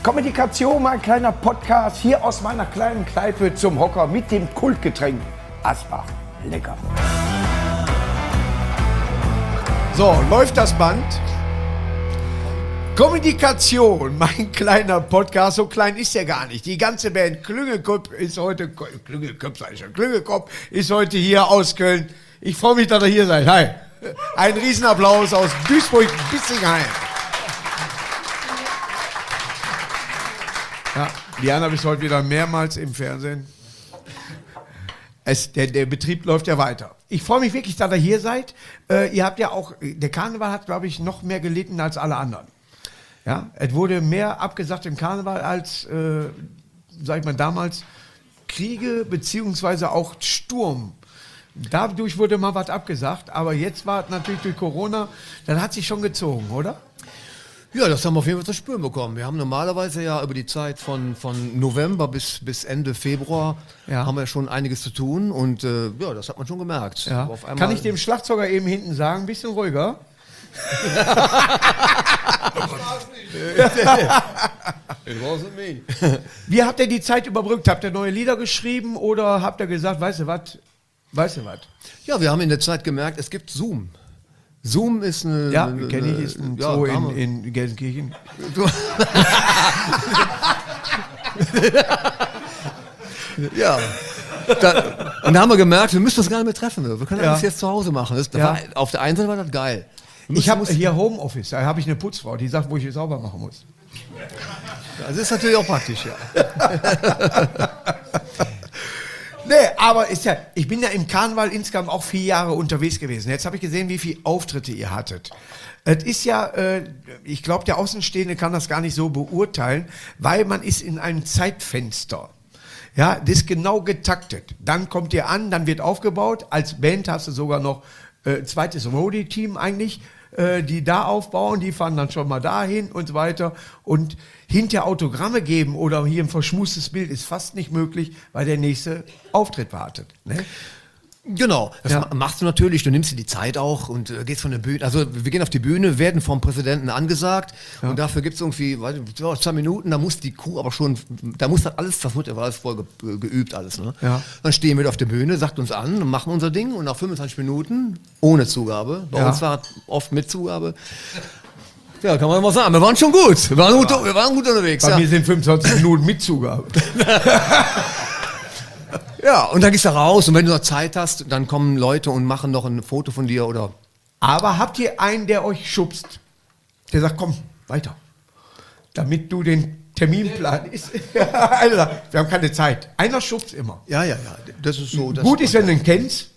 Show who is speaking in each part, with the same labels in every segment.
Speaker 1: Kommunikation, mein kleiner Podcast, hier aus meiner kleinen Kneipe zum Hocker mit dem Kultgetränk Asbach. Lecker. So, läuft das Band? Kommunikation, mein kleiner Podcast, so klein ist der gar nicht. Die ganze Band Klüngelkopf ist heute hier aus Köln. Ich freue mich, dass ihr hier seid. Hi. Ein Riesenapplaus aus Duisburg-Bissingheim. Ja, Diana bist heute wieder mehrmals im Fernsehen. Der Betrieb läuft ja weiter. Ich freue mich wirklich, dass ihr hier seid. Ihr habt ja auch, der Karneval hat, glaube ich, noch mehr gelitten als alle anderen. Ja, es wurde mehr abgesagt im Karneval als, sag ich mal, damals Kriege beziehungsweise auch Sturm. Dadurch wurde mal was abgesagt, aber jetzt war es natürlich durch Corona, dann hat sich schon gezogen, oder?
Speaker 2: Ja, das haben wir auf jeden Fall zu spüren bekommen. Wir haben normalerweise ja über die Zeit von November bis Ende Februar haben wir schon einiges zu tun und ja, das hat man schon gemerkt.
Speaker 1: Ja. Auf einmal kann ich dem Schlagzeuger eben hinten sagen, ein bisschen ruhiger? Wie habt ihr die Zeit überbrückt? Habt ihr neue Lieder geschrieben oder habt ihr gesagt, weißt du was?
Speaker 2: Ja, wir haben in der Zeit gemerkt, es gibt Zoom. Zoom ist eine...
Speaker 1: Ja, kenne ich, ist ein Zoo in Gelsenkirchen.
Speaker 2: Ja. Und da haben wir gemerkt, wir müssen das gar nicht mehr treffen. Wir können alles jetzt zu Hause machen. Auf der einen Seite war das geil.
Speaker 1: Ich habe hier Homeoffice, da habe ich eine Putzfrau, die sagt, wo ich es sauber machen muss.
Speaker 2: Das ist natürlich auch praktisch, ja.
Speaker 1: Nee, aber ich bin ja im Karneval insgesamt auch 4 Jahre unterwegs gewesen. Jetzt habe ich gesehen, wie viele Auftritte ihr hattet. Es ist ja, ich glaube, der Außenstehende kann das gar nicht so beurteilen, weil man ist in einem Zeitfenster. Ja, das ist genau getaktet. Dann kommt ihr an, dann wird aufgebaut. Als Band hast du sogar noch zweites Roadie-Team eigentlich, die da aufbauen, die fahren dann schon mal dahin und so weiter. Und hinter Autogramme geben oder hier ein verschmustes Bild ist fast nicht möglich, weil der nächste Auftritt wartet. Ne?
Speaker 2: Genau, das machst du natürlich, du nimmst dir die Zeit auch und gehst von der Bühne, also wir gehen auf die Bühne, werden vom Präsidenten angesagt und dafür gibt es irgendwie 2 Minuten, da muss die Kuh aber schon, da muss das alles, das wird ja alles voll geübt alles. Ne? Ja. Dann stehen wir auf der Bühne, sagt uns an und machen unser Ding und nach 25 Minuten ohne Zugabe, bei uns war oft mit Zugabe, ja, kann man mal sagen, wir waren schon gut, wir waren gut unterwegs.
Speaker 1: Bei mir sind 25 Minuten mit Zugabe.
Speaker 2: Ja, und dann gehst du raus und wenn du noch Zeit hast, dann kommen Leute und machen noch ein Foto von dir oder...
Speaker 1: Aber habt ihr einen, der euch schubst? Der sagt, komm, weiter. Damit du den Terminplan ist. Alter, wir haben keine Zeit. Einer schubst immer.
Speaker 2: Ja, das ist so.
Speaker 1: Gut ist, wenn du ihn kennst.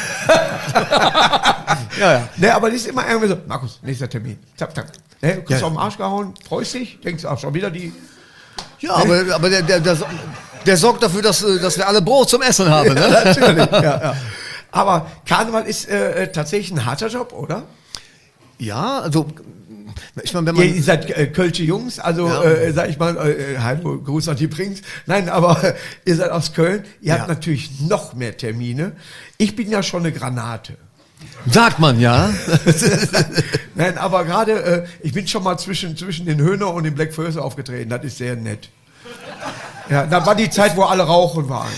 Speaker 1: Ja. Ne, aber das ist immer irgendwie so, Markus, nächster Termin. Zack. Ne, du kriegst auf den Arsch gehauen, freust dich, denkst auch schon wieder die...
Speaker 2: Ja, ne? aber der sorgt dafür, dass wir alle Brot zum Essen haben. Ne?
Speaker 1: Ja, natürlich. Ja. Aber Karneval ist tatsächlich ein harter Job, oder?
Speaker 2: Ja, also ich meine, wenn man...
Speaker 1: Ihr seid Kölsche Jungs, also sag ich mal, hallo, Gruß an die Prinz. Nein, aber ihr seid aus Köln, ihr habt natürlich noch mehr Termine. Ich bin ja schon eine Granate.
Speaker 2: Sagt man, ja.
Speaker 1: Nein, aber gerade, ich bin schon mal zwischen den Höhner und den Black First aufgetreten, das ist sehr nett. Ja, da war die Zeit, wo alle rauchen waren.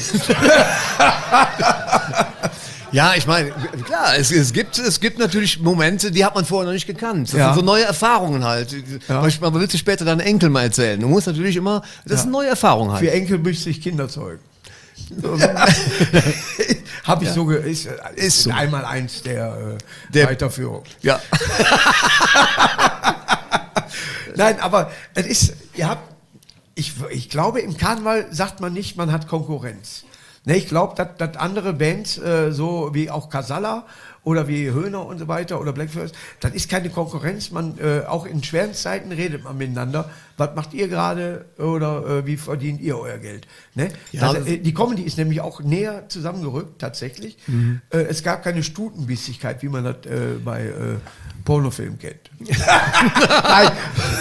Speaker 2: Ja, ich meine, klar, es gibt natürlich Momente, die hat man vorher noch nicht gekannt. Das sind so neue Erfahrungen halt. Ja. Man will sich später deinen Enkel mal erzählen. Du musst natürlich immer, das ist eine neue Erfahrung halt.
Speaker 1: Für Enkel müsste ich Kinder zeugen. Habe ich ist so. Einmal eins der Weiterführung.
Speaker 2: Ja.
Speaker 1: Nein, aber es ist, ich glaube, im Karneval sagt man nicht, man hat Konkurrenz. Ne, ich glaube, dass andere Bands, so wie auch Casalla oder wie Höhner und so weiter oder Black First, das ist keine Konkurrenz. Man, auch in schweren Zeiten redet man miteinander. Was macht ihr gerade oder wie verdient ihr euer Geld? Ne? Ja, die Comedy ist nämlich auch näher zusammengerückt, tatsächlich. Mhm. Es gab keine Stutenbissigkeit, wie man das bei Pornofilmen kennt. Nein.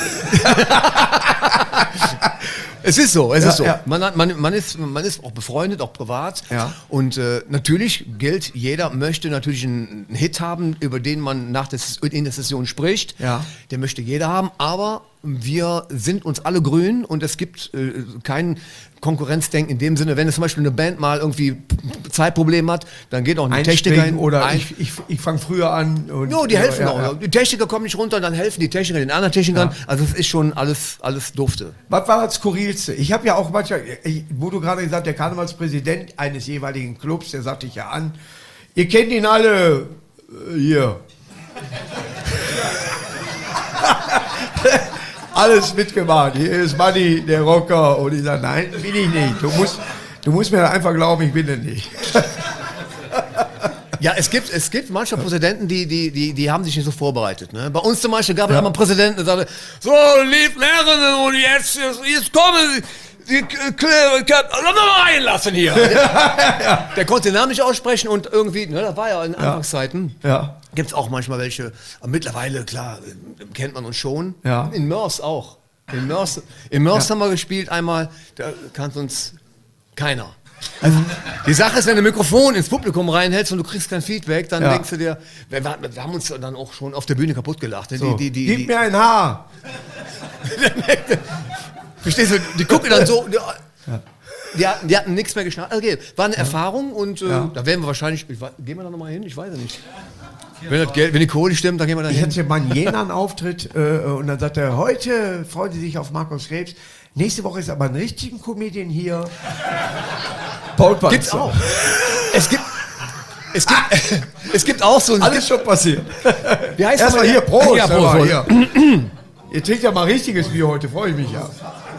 Speaker 2: Es ist so. Ja. Man ist auch befreundet, auch privat. Ja. Und natürlich gilt, jeder möchte natürlich einen Hit haben, über den man in der Session spricht. Ja. Der möchte jeder haben, aber wir sind uns alle grün und es gibt kein Konkurrenzdenken in dem Sinne, wenn es zum Beispiel eine Band mal irgendwie Zeitprobleme hat, dann geht auch ein Techniker hin.
Speaker 1: Oder ich fange früher an. Und
Speaker 2: die helfen auch. Ja. Die Techniker kommen nicht runter, dann helfen die Techniker den anderen Technikern. Ja. Also es ist schon alles dufte.
Speaker 1: Was war das Skurrilste? Ich habe ja auch manchmal, wo du gerade gesagt, der Karnevalspräsident eines jeweiligen Clubs, der sagte ich ja an, ihr kennt ihn alle hier. Alles mitgemacht. Hier ist Manni, der Rocker. Und ich sage, nein, bin ich nicht. Du musst mir einfach glauben, ich bin es nicht.
Speaker 2: Ja, es gibt manche Präsidenten, die haben sich nicht so vorbereitet. Ne? Bei uns zum Beispiel gab es einmal einen Präsidenten, der sagte, so, liebe Lehrerinnen, und jetzt kommen die noch reinlassen hier. Der konnte den Namen nicht aussprechen und irgendwie, ne, das war ja in Anfangszeiten.
Speaker 1: Ja.
Speaker 2: Gibt es auch manchmal welche, aber mittlerweile, klar, kennt man uns schon.
Speaker 1: Ja.
Speaker 2: In Mörs auch. In Mörs haben wir gespielt einmal, da kannte uns keiner. Also, die Sache ist, wenn du ein Mikrofon ins Publikum reinhältst und du kriegst kein Feedback, dann denkst du dir, wir haben uns dann auch schon auf der Bühne kaputt gelacht. Ne?
Speaker 1: So. Gib mir ein Haar!
Speaker 2: Verstehst du, die gucken dann so, die hatten nichts mehr geschnallt. Okay, war eine Erfahrung und da werden wir wahrscheinlich, gehen wir da nochmal hin? Ich weiß ja nicht. Wenn die Kohle stimmt, dann gehen wir da hin.
Speaker 1: Ich hatte mal in Jena einen Auftritt und dann sagt er, heute freuen Sie sich auf Markus Krebs. Nächste Woche ist aber ein richtiger Comedian hier. Paul Panzer. Gibt's auch.
Speaker 2: Es gibt auch so ein...
Speaker 1: Alles schon passiert.
Speaker 2: Wie heißt
Speaker 1: erstmal
Speaker 2: das?
Speaker 1: Hier, Prost.
Speaker 2: Ja, Prost.
Speaker 1: Hier. Ihr trinkt ja mal richtiges Bier heute, freue ich mich ja.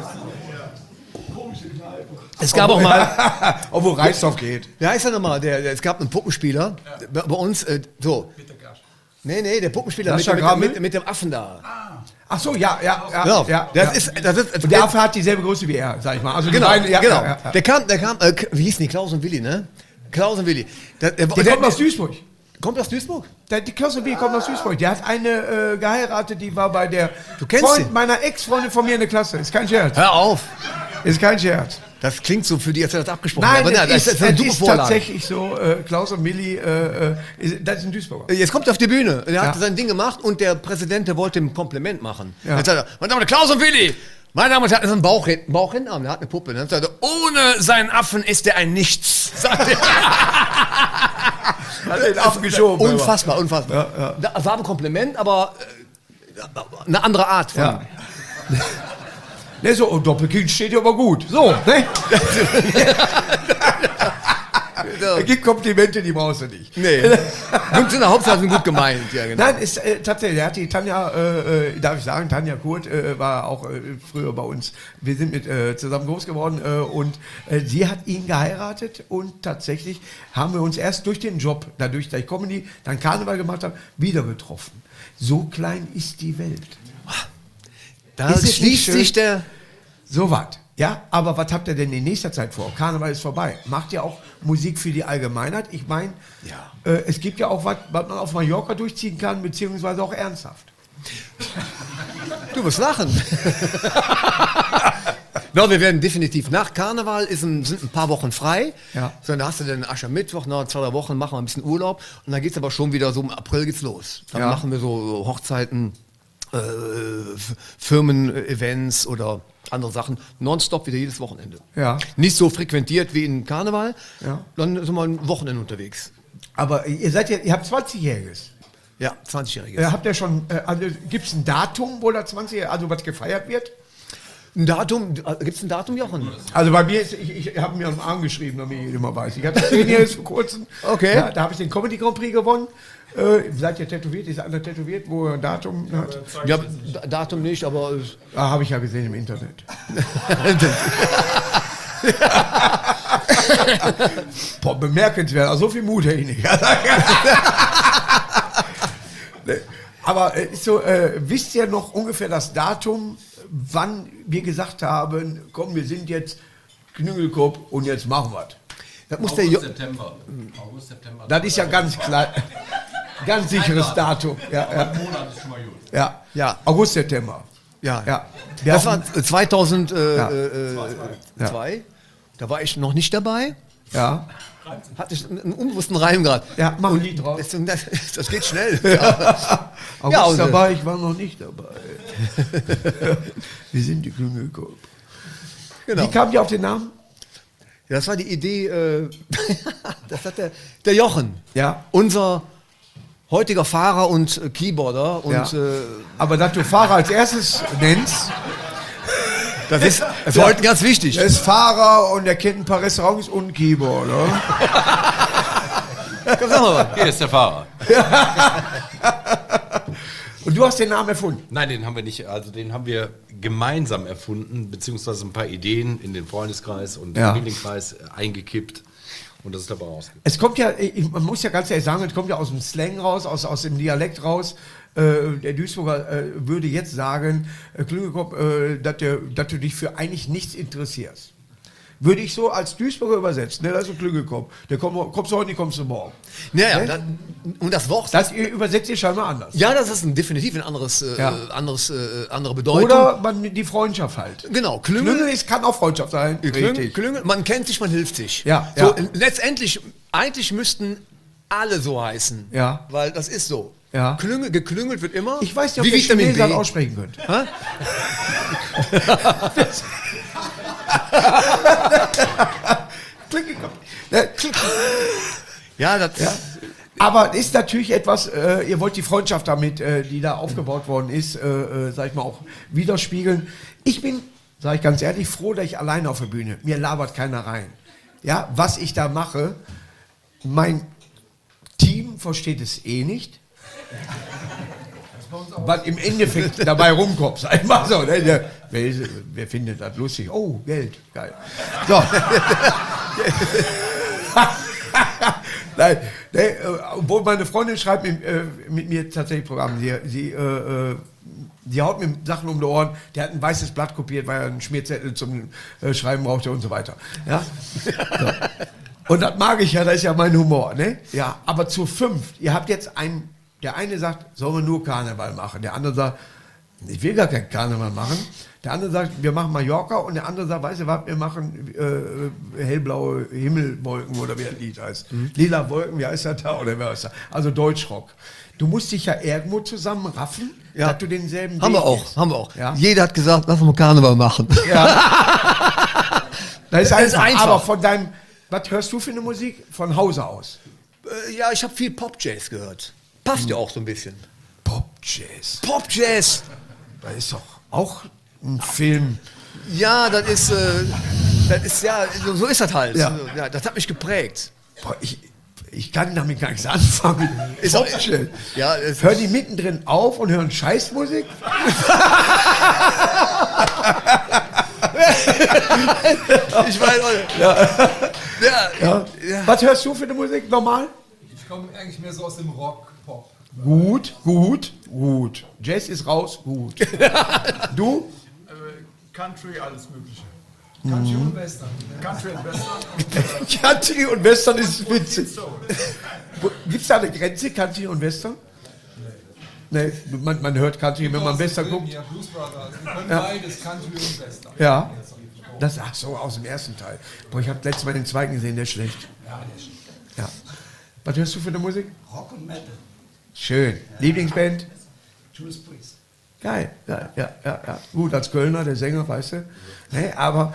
Speaker 2: Es gab auch mal...
Speaker 1: Obwohl Reisdorf geht.
Speaker 2: Wie heißt er nochmal? Es gab einen Puppenspieler bei uns, so... Nee, der Puppenspieler mit dem Affen da.
Speaker 1: Ach so, ja.
Speaker 2: Genau.
Speaker 1: Das ist, der Affe hat dieselbe Größe wie er, sag ich mal. Also
Speaker 2: genau, genau.
Speaker 1: Ja.
Speaker 2: Der kam, wie hießen die? Klaus und Willi, ne? Klaus und Willi. Der
Speaker 1: kommt aus Duisburg.
Speaker 2: Kommt aus Duisburg?
Speaker 1: Die Klaus und Willi kommt aus Duisburg. Der hat eine geheiratet, die war bei der meiner Ex-Freundin von mir in der Klasse. Ist kein Scherz.
Speaker 2: Hör auf.
Speaker 1: Ist kein Scherz.
Speaker 2: Das klingt so für die, als wäre das abgesprochen.
Speaker 1: Nein,
Speaker 2: aber
Speaker 1: das ist tatsächlich so. Klaus und Willi, das ist ein Duisburger.
Speaker 2: Jetzt kommt er auf die Bühne. Er hat sein Ding gemacht und der Präsident, der wollte ihm ein Kompliment machen.
Speaker 1: Ja.
Speaker 2: Jetzt sagt er, meine Damen und Herren, Klaus und Willi, meine Damen und Herren, das ist ein Bauchintenarm, der hat eine Puppe. Dann sagt er, ohne seinen Affen ist er ein Nichts, sagt er.
Speaker 1: Hat den Affen geschoben.
Speaker 2: Unfassbar. Ja. Das war ein Kompliment, aber eine andere Art von... Ja.
Speaker 1: Ne, so, und Doppelkind steht ja aber gut. So, ne? Es gibt Komplimente, die brauchst du nicht.
Speaker 2: Nee. Jungs in der Hauptsache sind gut gemeint. Ja, genau.
Speaker 1: Nein, ist tatsächlich, er hat die Tanja, darf ich sagen, Tanja Kurt war auch früher bei uns. Wir sind mit zusammen groß geworden und sie hat ihn geheiratet und tatsächlich haben wir uns erst durch den Job, dadurch, dass ich Comedy, dann Karneval gemacht habe, wieder getroffen. So klein ist die Welt.
Speaker 2: Da schließt sich der...
Speaker 1: So was. Ja, aber was habt ihr denn in nächster Zeit vor? Karneval ist vorbei. Macht ihr auch Musik für die Allgemeinheit? Ich meine, es gibt ja auch was man auf Mallorca durchziehen kann, beziehungsweise auch ernsthaft.
Speaker 2: Du wirst lachen. No, wir werden definitiv nach Karneval sind ein paar Wochen frei.
Speaker 1: Ja.
Speaker 2: So, dann hast du den Aschermittwoch, nach 2-3 Wochen machen wir ein bisschen Urlaub und dann geht es aber schon wieder so im April geht's los. Dann machen wir so Hochzeiten, Firmen-Events oder andere Sachen, nonstop wieder jedes Wochenende.
Speaker 1: Ja.
Speaker 2: Nicht so frequentiert wie in Karneval,
Speaker 1: ja.
Speaker 2: Dann sind wir ein Wochenende unterwegs.
Speaker 1: Aber ihr habt 20-Jähriges.
Speaker 2: Ja, 20-Jähriges.
Speaker 1: Habt ihr schon, gibt es ein Datum, wo da 20, also was gefeiert wird?
Speaker 2: Ein Datum, gibt es ein Datum, Jochen?
Speaker 1: Also bei mir ist, ich habe mir am Arm geschrieben, damit ich immer weiß. Ich hatte 10 Jahre vor kurzem.
Speaker 2: Okay.
Speaker 1: Da habe ich den Comedy Grand Prix gewonnen. Seid ihr tätowiert? Ist einer tätowiert, wo er ein Datum hat?
Speaker 2: Ja, Datum nicht, aber...
Speaker 1: Habe ich ja gesehen im Internet. Boah, bemerkenswert. Also so viel Mut hätte ich nicht. Aber so, wisst ihr noch ungefähr das Datum, wann wir gesagt haben, komm, wir sind jetzt Knügelkopf und jetzt machen wir es?
Speaker 2: Das muss
Speaker 3: August, September.
Speaker 1: Das ist ja ganz klar. Ganz sicheres Datum. Ja.
Speaker 3: Ein Monat ist schon mal gut.
Speaker 1: Ja. August, September.
Speaker 2: Ja. Das war 2002. Da war ich noch nicht dabei.
Speaker 1: Ja.
Speaker 2: Hatte ich einen unbewussten Reim gerade.
Speaker 1: Ja, mach ein Lied draus.
Speaker 2: Das geht schnell. Ja.
Speaker 1: August dabei, ich war noch nicht dabei. Wir sind die Klüngelkopf.
Speaker 2: Genau.
Speaker 1: Wie kam die auf den Namen?
Speaker 2: Ja, das war die Idee, das hat der Jochen,
Speaker 1: Ja.
Speaker 2: unser heutiger Fahrer und Keyboarder. Und,
Speaker 1: Ja. Aber dass du Fahrer als erstes nennst,
Speaker 2: das ist heute ganz wichtig.
Speaker 1: der ist Fahrer und der kennt ein paar Restaurants und Keyboard, oder?
Speaker 2: Komm, sag mal.
Speaker 3: Hier ist der Fahrer.
Speaker 1: Und du hast den Namen erfunden.
Speaker 3: Nein, den haben wir nicht. Also den haben wir gemeinsam erfunden, beziehungsweise ein paar Ideen in den Freundeskreis und
Speaker 1: Ja.
Speaker 3: Familienkreis eingekippt. Und das ist dabei rausgekommen.
Speaker 1: Es kommt ja, man muss ja ganz ehrlich sagen, es kommt ja aus dem Slang raus, aus dem Dialekt raus. Der Duisburger würde jetzt sagen, Klüngelkopf, dass du dich für eigentlich nichts interessierst. Würde ich so als Duisburger übersetzen, ne? Das ist ein Klüngelkopf. Der kommst du heute nicht, kommst du morgen.
Speaker 2: Ja,
Speaker 1: Ne?
Speaker 2: und das Wort.
Speaker 1: Das übersetzt ihr scheinbar anders.
Speaker 2: Ja, das ist definitiv ein andere Bedeutung.
Speaker 1: Oder die Freundschaft halt.
Speaker 2: Genau,
Speaker 1: Klüngel kann auch Freundschaft sein.
Speaker 2: Klüngel, man kennt sich, man hilft sich.
Speaker 1: Ja,
Speaker 2: so,
Speaker 1: ja.
Speaker 2: Letztendlich, eigentlich müssten alle so heißen.
Speaker 1: Ja.
Speaker 2: Weil das ist so.
Speaker 1: Ja.
Speaker 2: Geklüngelt wird immer.
Speaker 1: Ich weiß nicht, ob
Speaker 2: wie
Speaker 1: ihr
Speaker 2: Vitamin
Speaker 1: Chinesen
Speaker 2: B.
Speaker 1: aussprechen könnt.
Speaker 2: Hä? Ja, das
Speaker 1: Ja. Aber ist natürlich etwas, ihr wollt die Freundschaft damit, die da aufgebaut worden ist, sag ich mal, auch widerspiegeln. Ich bin, sage ich ganz ehrlich, froh, dass ich alleine auf der Bühne. Mir labert keiner rein. Ja, was ich da mache, mein Team versteht es eh nicht. Was im Endeffekt dabei rumkommt, sag ich mal so. Ne? Wer findet das lustig? Oh, Geld, geil. So. Nein, ne, obwohl meine Freundin schreibt mit mir tatsächlich Programme. Sie haut mir Sachen um die Ohren. Der hat ein weißes Blatt kopiert, weil er einen Schmierzettel zum Schreiben brauchte und so weiter. Ja? So. Und das mag ich ja, das ist ja mein Humor. Ne? Ja, aber zu 5. Ihr habt jetzt der eine sagt, sollen wir nur Karneval machen. Der andere sagt, ich will gar kein Karneval machen. Der andere sagt, wir machen Mallorca. Und der andere sagt, weißt du was, wir machen hellblaue Himmelwolken oder wie das Lied heißt. Lila Wolken, wie heißt das da? Oder wer heißt das? Also Deutschrock. Du musst dich ja irgendwo zusammenraffen, dass du denselben
Speaker 2: haben wir
Speaker 1: Weg
Speaker 2: auch,
Speaker 1: gehst.
Speaker 2: haben wir auch.
Speaker 1: Ja.
Speaker 2: Jeder hat gesagt, lass uns mal Karneval machen.
Speaker 1: Ja. Das ist einfach.
Speaker 2: einfach.
Speaker 1: Aber von deinem, was hörst du für eine Musik? Von Hause aus.
Speaker 2: Ja, ich habe viel Pop-Jazz gehört. Passt ja auch so ein bisschen.
Speaker 1: Pop-Jazz.
Speaker 2: Pop-Jazz!
Speaker 1: Das ist doch auch ein Film.
Speaker 2: Ja, das ist ja, so ist das halt.
Speaker 1: Ja.
Speaker 2: Ja, das hat mich geprägt.
Speaker 1: Boah, ich kann damit gar nichts anfangen.
Speaker 2: Ist auch-
Speaker 1: Pop-Jazz.
Speaker 2: Ja,
Speaker 1: Hören die mittendrin auf und hören Scheißmusik?
Speaker 2: ich weiß, ja.
Speaker 1: Was hörst du für eine Musik normal?
Speaker 4: Ich komme eigentlich mehr so aus dem Rock-Pop.
Speaker 1: Gut. Jazz ist raus, gut. Du?
Speaker 4: Country, alles Mögliche. Country und Western. Country und Western.
Speaker 1: Country und Western ist witzig. Gibt es da eine Grenze, Country und Western? Nee, man hört Country, wenn man Western guckt.
Speaker 4: Ja, Blues Brothers. Wir können beides, Country und Western.
Speaker 1: Ja. Ach so, aus dem ersten Teil. Boah, ich habe letztes Mal den zweiten gesehen, der ist schlecht.
Speaker 4: Ja, der ist schlecht.
Speaker 1: Ja. Was hörst du für eine Musik?
Speaker 4: Rock und Metal.
Speaker 1: Schön. Lieblingsband?
Speaker 4: Judas Priest.
Speaker 1: Geil. Ja. Gut, als Kölner, der Sänger, weißt du. Nee, aber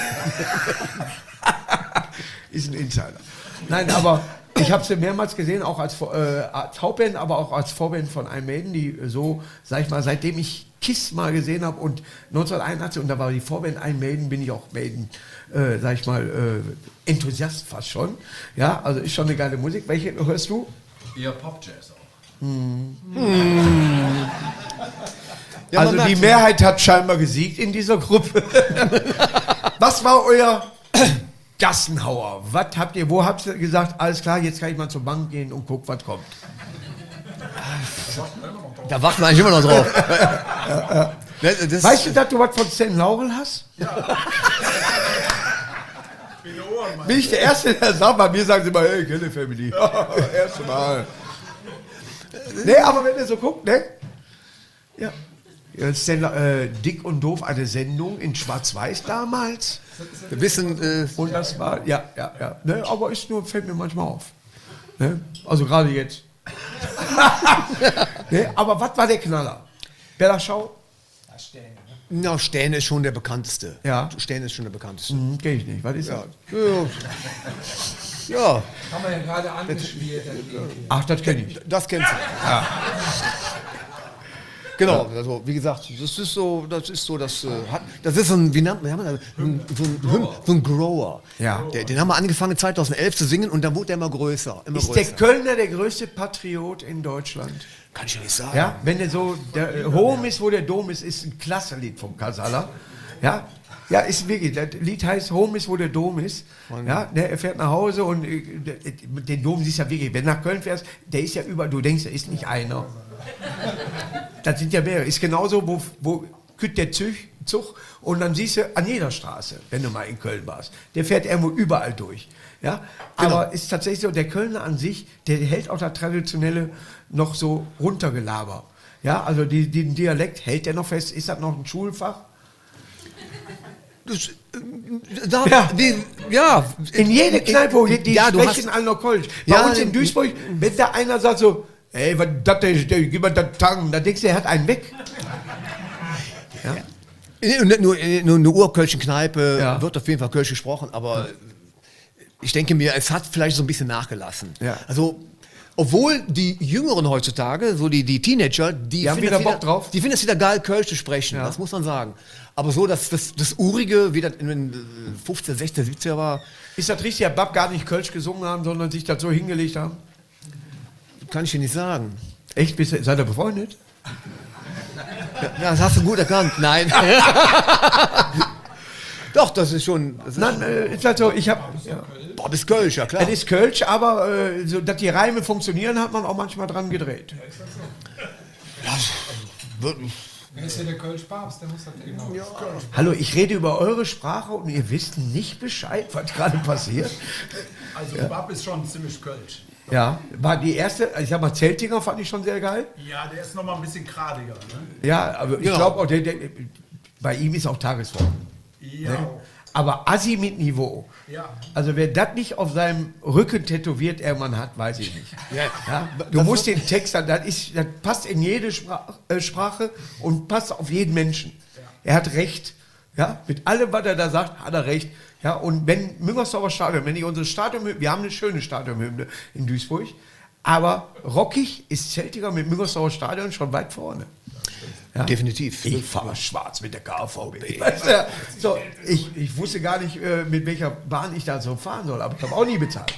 Speaker 1: ist ein Insider. Nein, aber ich habe sie mehrmals gesehen, auch als Hauptband, aber auch als Vorband von Iron Maiden, die so, sag ich mal, seitdem ich KISS mal gesehen habe und 1981, und da war die Vorband Iron Maiden, bin ich auch Maiden, sag ich mal, Enthusiast fast schon. Ja, also ist schon eine geile Musik. Welche hörst du?
Speaker 3: Eher Pop-Jazz auch.
Speaker 2: Ja,
Speaker 1: Also
Speaker 2: man
Speaker 1: die
Speaker 2: merkt-
Speaker 1: Mehrheit hat scheinbar gesiegt in dieser Gruppe. Was war euer Gassenhauer? Was habt ihr, wo habt ihr gesagt, alles klar, jetzt kann ich mal zur Bank gehen und guck, was kommt?
Speaker 2: Da warten wir eigentlich immer noch drauf. Das,
Speaker 1: Weißt du, dass du was von Stan Laurel hast? Bin ich der Erste, der sagt, bei mir sagen sie immer, hey, Kelly Family. Erste Mal. Nee, aber wenn ihr so guckt, ne? Ja. Dick und Doof, eine Sendung in Schwarz-Weiß damals.
Speaker 2: Wir wissen,
Speaker 1: Und das war, ja. Ne, aber fällt mir manchmal auf. Ne? Also gerade jetzt. Ne, aber was war der Knaller? Bella-Schau?
Speaker 2: na, Stähne ist schon der bekannteste.
Speaker 1: Ja.
Speaker 2: Stähne ist schon der bekannteste.
Speaker 1: Kenn ich nicht. Was ist das?
Speaker 2: Ja,
Speaker 4: Haben wir ja gerade angespielt.
Speaker 1: Ach, das kenne ich.
Speaker 2: das kennst du. Ja. Genau, also wie gesagt, das ist so, das ist so ein, wie nennt man das? So ein Grower.
Speaker 1: Ja.
Speaker 2: Den haben wir angefangen 2011 zu singen und dann wurde der immer größer.
Speaker 1: Ist der Kölner der größte Patriot in Deutschland?
Speaker 2: Kann ich ja nicht sagen.
Speaker 1: Ja, wenn der so, der Home ist, wo der Dom ist ein klasse Lied vom Casala. Ja, ja, ist wirklich, das Lied heißt Home ist, wo der Dom ist. Ja, er fährt nach Hause und den Dom siehst du ja wirklich, wenn du nach Köln fährst, der ist ja überall, du denkst, da ist nicht einer. Das sind ja mehrere. Ist genauso, wo kütt der Zug und dann siehst du an jeder Straße, wenn du mal in Köln warst. Der fährt irgendwo überall durch. Ja? Aber ist tatsächlich so, der Kölner an sich, der hält auch das Traditionelle noch so runtergelabert. Ja, also den Dialekt hält der noch fest. Ist das noch ein Schulfach? In jede Kneipe, wo die sprechen alle noch Kölsch. Bei uns in Duisburg, wenn da einer sagt so, ey, was das ist, gib mir das Tang, da denkst du, er hat einen weg. Ja.
Speaker 2: Nur eine urkölsche Kneipe wird auf jeden Fall Kölsch gesprochen, aber ich denke mir, es hat vielleicht so ein bisschen nachgelassen.
Speaker 1: Ja.
Speaker 2: Also, obwohl die Jüngeren heutzutage, so die Teenager, die
Speaker 1: haben wieder Bock drauf.
Speaker 2: Die finden es wieder geil, Kölsch zu sprechen, das muss man sagen. Aber so, dass das Urige, wie das in den 15, 16, 17er war.
Speaker 1: Ist das richtig, dass Bab gar nicht Kölsch gesungen haben, sondern sich das so hingelegt haben?
Speaker 2: Kann ich dir nicht sagen.
Speaker 1: Echt? Seid ihr befreundet?
Speaker 2: Ja, das hast du gut erkannt. Nein. Doch, das ist schon.
Speaker 1: Nein, ist halt so, ich habe.
Speaker 2: Boah, bis Kölsch, ja klar.
Speaker 1: Es ist Kölsch, aber so, dass die Reime funktionieren, hat man auch manchmal dran gedreht.
Speaker 4: Wer ist hier der Kölsch-Papst? Der muss das genau. Ja.
Speaker 1: Hallo, ich rede über eure Sprache und ihr wisst nicht Bescheid, was gerade passiert.
Speaker 4: Also Bab ist schon ziemlich Kölsch.
Speaker 1: Ja, war die erste, ich sag mal, Zeltinger fand ich schon sehr geil.
Speaker 4: Ja, der ist nochmal ein bisschen gradiger. Ne?
Speaker 1: Ja, aber ich glaube auch, bei ihm ist auch Tagesform.
Speaker 4: Ja.
Speaker 1: Ne? Aber Assi mit Niveau.
Speaker 4: Ja.
Speaker 1: Also wer das nicht auf seinem Rücken tätowiert irgendwann hat, weiß ich nicht. Ja? Du musst den Text, das passt in jede Sprache und passt auf jeden Menschen. Er hat recht. Ja? Mit allem, was er da sagt, hat er recht. Ja, und wenn Müngersdorfer Stadion, wenn ich unsere Stadionhymne, wir haben eine schöne Stadionhymne in Duisburg, aber rockig ist Celtiger mit Müngersdorfer Stadion schon weit vorne. Ja?
Speaker 2: Definitiv.
Speaker 1: Ich fahre schwarz mit der KVB. So, ich wusste gar nicht, mit welcher Bahn ich da so fahren soll, aber ich habe auch nie bezahlt.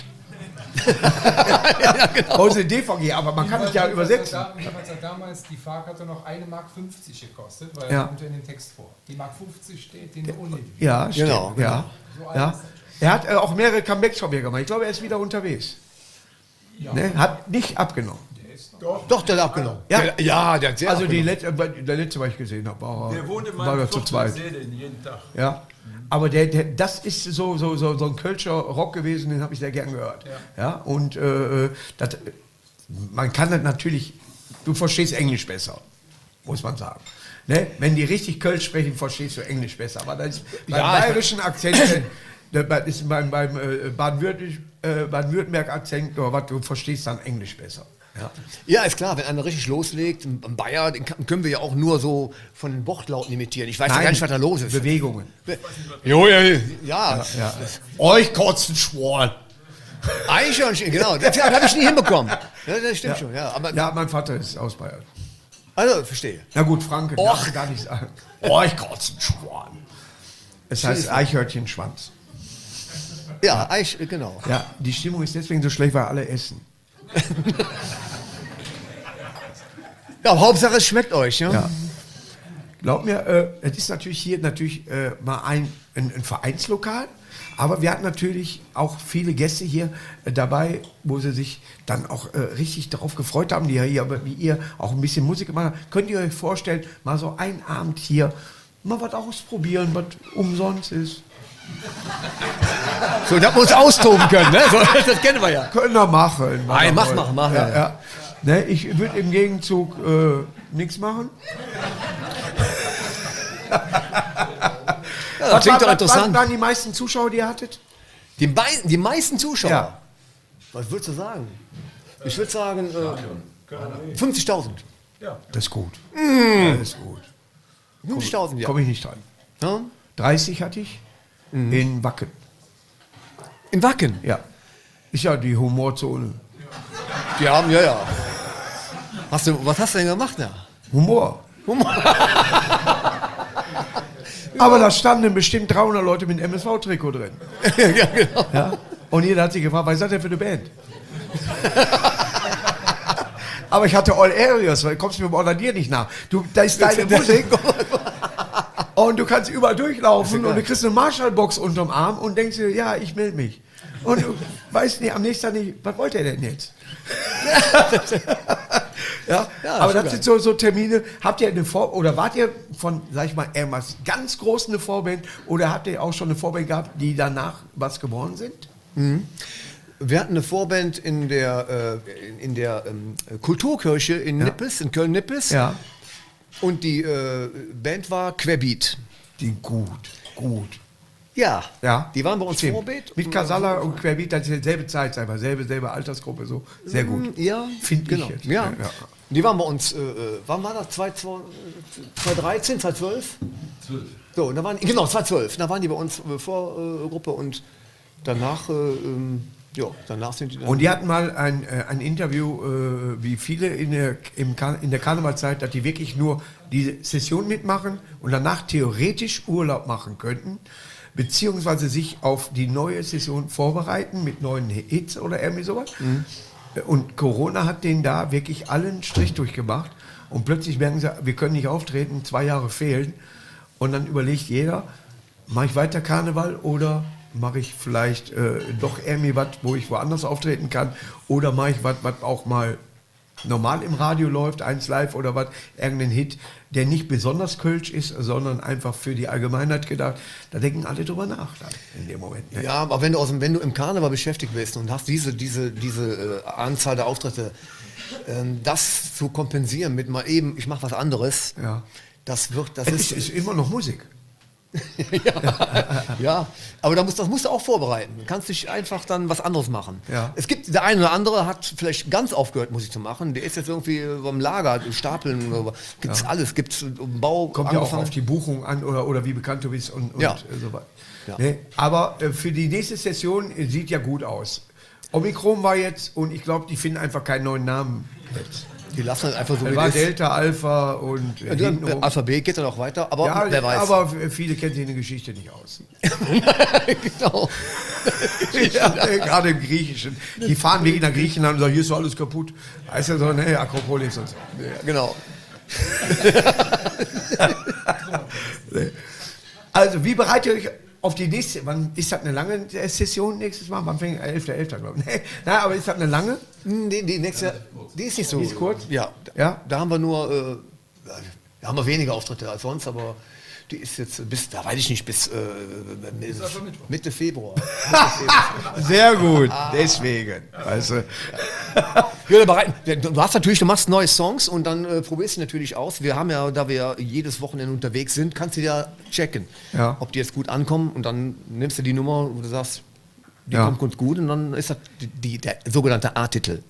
Speaker 2: Ja, genau.
Speaker 1: Bei uns in DVG, aber man kann es ja übersetzen.
Speaker 4: Damals hat damals die Fahrkarte noch 1,50 Mark gekostet, weil er kommt ja in den Text vor. Die Mark 50 steht in der Uni.
Speaker 1: Ja,
Speaker 2: genau.
Speaker 1: Ja. Ja. Er hat auch mehrere Comebacks von mir gemacht. Ich glaube, er ist wieder unterwegs.
Speaker 4: Ja.
Speaker 1: Ne? Hat nicht abgenommen.
Speaker 2: Doch, der hat abgenommen.
Speaker 1: Ja.
Speaker 2: Der hat sehr
Speaker 1: Also
Speaker 2: abgenommen.
Speaker 1: der letzte, was ich gesehen habe,
Speaker 4: Der wohnt in
Speaker 1: war
Speaker 4: meinem
Speaker 1: er zu zweit.
Speaker 4: Ich sehe den jeden Tag.
Speaker 1: Ja. Aber das ist so ein Kölscher Rock gewesen, den habe ich sehr gern gehört. Ja. Und man kann das natürlich, du verstehst Englisch besser, muss man sagen. Ne? Wenn die richtig Kölsch sprechen, verstehst du Englisch besser. Aber das ist beim bayerischen Akzent, das ist beim Baden-Württemberg-Akzent, du verstehst dann Englisch besser.
Speaker 2: Ja, ist klar, wenn einer richtig loslegt, ein Bayer, den können wir ja auch nur so von den Wortlauten imitieren. Ich weiß ja gar nicht, was da los ist.
Speaker 1: Bewegungen.
Speaker 2: Ja.
Speaker 1: Euch kotzen Schwoll.
Speaker 2: Eichhörnchen, genau. Das habe ich nie hinbekommen. Ja, das stimmt schon. Ja, aber
Speaker 1: Ja, mein Vater ist aus Bayern.
Speaker 2: also, verstehe.
Speaker 1: Na gut, Franke, darfst du gar nicht sagen. Euch kotzen Schwoll. Es heißt Eichhörnchenschwanz.
Speaker 2: Ja, genau.
Speaker 1: Ja, die Stimmung ist deswegen so schlecht, weil alle essen.
Speaker 2: Ja, aber Hauptsache es schmeckt euch, ja?
Speaker 1: Ja. Glaub mir, es ist natürlich hier mal ein Vereinslokal, aber wir hatten natürlich auch viele Gäste hier dabei, wo sie sich dann auch richtig darauf gefreut haben, die ja hier wie ihr auch ein bisschen Musik gemacht haben. Könnt ihr euch vorstellen, mal so einen Abend hier mal was ausprobieren, was umsonst ist?
Speaker 2: So, das muss austoben können, ne? So, das kennen wir ja.
Speaker 1: Können wir machen.
Speaker 2: Nein, mach.
Speaker 1: Ja. Ne, ich würde im Gegenzug nichts machen.
Speaker 2: das klingt doch interessant.
Speaker 1: Was waren die meisten Zuschauer, die ihr hattet?
Speaker 2: Die meisten Zuschauer?
Speaker 1: Ja.
Speaker 2: Was würdest du sagen? Ich würde sagen 50.000.
Speaker 1: Das ist gut. Das ist gut.
Speaker 2: 50.000, ja.
Speaker 1: Komme ich nicht dran.
Speaker 2: Ja?
Speaker 1: 30 hatte ich in Wacken.
Speaker 2: In Wacken?
Speaker 1: Ja. Ist ja die Humorzone.
Speaker 2: Die haben, ja. Was hast du denn gemacht da?
Speaker 1: Humor. Aber da standen bestimmt 300 Leute mit einem MSV-Trikot drin.
Speaker 2: Ja, genau.
Speaker 1: Ja? Und jeder hat sich gefragt, was ist das denn für eine Band? Aber ich hatte All Areas, weil du kommst mir bei dir nicht nach. Da ist deine Musik und du kannst überall durchlaufen und du kriegst eine Marshall-Box unterm Arm und denkst dir, ja, ich melde mich. Und du weißt nicht, am nächsten Tag nicht, was wollte er denn jetzt? Ja, aber das sind so Termine. Habt ihr oder wart ihr von, sag ich mal, irgendwas ganz groß eine Vorband oder habt ihr auch schon eine Vorband gehabt, die danach was geworden sind?
Speaker 2: Wir hatten eine Vorband in der Kulturkirche in Nippes, in Köln-Nippes.
Speaker 1: Ja.
Speaker 2: Und die Band war Querbeat.
Speaker 1: Die gut.
Speaker 2: Ja.
Speaker 1: Ja.
Speaker 2: Die waren bei uns
Speaker 1: Stimmt.
Speaker 2: Vorbild.
Speaker 1: Mit Casala und Querbeat, das ist dieselbe Zeit, selbe Altersgruppe, so. Sehr gut.
Speaker 2: Ja,
Speaker 1: Finde
Speaker 2: genau.
Speaker 1: ich jetzt.
Speaker 2: Ja. Die waren bei uns, wann war das? 2013, 2012?
Speaker 3: 12.
Speaker 2: So, und da waren, genau, 2012. Da waren die bei uns Vorgruppe und danach, danach sind die dann.
Speaker 1: Und die hatten mal ein Interview, wie viele in der Karnevalzeit, dass die wirklich nur die Session mitmachen und danach theoretisch Urlaub machen könnten, beziehungsweise sich auf die neue Session vorbereiten mit neuen Hits oder irgendwie sowas. Und Corona hat denen da wirklich allen Strich durchgemacht und plötzlich merken sie, wir können nicht auftreten, 2 Jahre fehlen und dann überlegt jeder, mache ich weiter Karneval oder mache ich vielleicht doch irgendwie was, wo ich woanders auftreten kann oder mache ich was auch mal normal im Radio läuft, 1 Live oder was, irgendein Hit, der nicht besonders kölsch ist, sondern einfach für die Allgemeinheit gedacht. Da denken alle drüber nach dann in dem Moment. Ne?
Speaker 2: Ja, aber wenn du im Karneval beschäftigt bist und hast diese Anzahl der Auftritte, das zu kompensieren mit mal eben, ich mache was anderes, das
Speaker 1: ist immer noch Musik.
Speaker 2: Ja, aber das musst du auch vorbereiten. Du kannst dich einfach dann was anderes machen.
Speaker 1: Ja.
Speaker 2: Es gibt, der eine oder andere hat vielleicht ganz aufgehört, Musik zu machen. Der ist jetzt irgendwie beim Lager, Stapeln, gibt's alles, gibt's Bau.
Speaker 1: Kommt ja auch auf die Buchung an oder wie bekannt du bist und so weiter.
Speaker 2: Ja.
Speaker 1: Ne? Aber für die nächste Session sieht ja gut aus. Omikron war jetzt und ich glaube, die finden einfach keinen neuen Namen jetzt.
Speaker 2: Die lassen halt einfach so
Speaker 1: wie war Delta, Alpha und
Speaker 2: Alphabet geht dann auch weiter, aber wer weiß.
Speaker 1: Aber viele kennen sich in der Geschichte nicht aus.
Speaker 2: Genau.
Speaker 1: Gerade im Griechischen. Die fahren wegen nach Griechenland und sagen, hier ist so alles kaputt. Heißt ja so, ne, Akropolis und so.
Speaker 2: Ja, genau.
Speaker 1: Also, wie bereitet ihr euch auf die nächste, wann ist das eine lange Session nächstes Mal? Wann fängt 11.11. glaube ich. Nein, aber ist das eine lange?
Speaker 2: Die nächste, die ist nicht so.
Speaker 1: Die ist kurz?
Speaker 2: Ja. Da haben wir nur, da haben wir weniger Auftritte als sonst, aber die ist jetzt bis, da weiß ich nicht, bis Mitte Februar.
Speaker 1: Sehr gut, deswegen. Weißt du.
Speaker 2: Du machst neue Songs und dann probierst du natürlich aus. Wir haben ja, da wir jedes Wochenende unterwegs sind, kannst du ja checken, ob die jetzt gut ankommen und dann nimmst du die Nummer, wo du sagst, die kommt ganz gut und dann ist das der sogenannte A-Titel.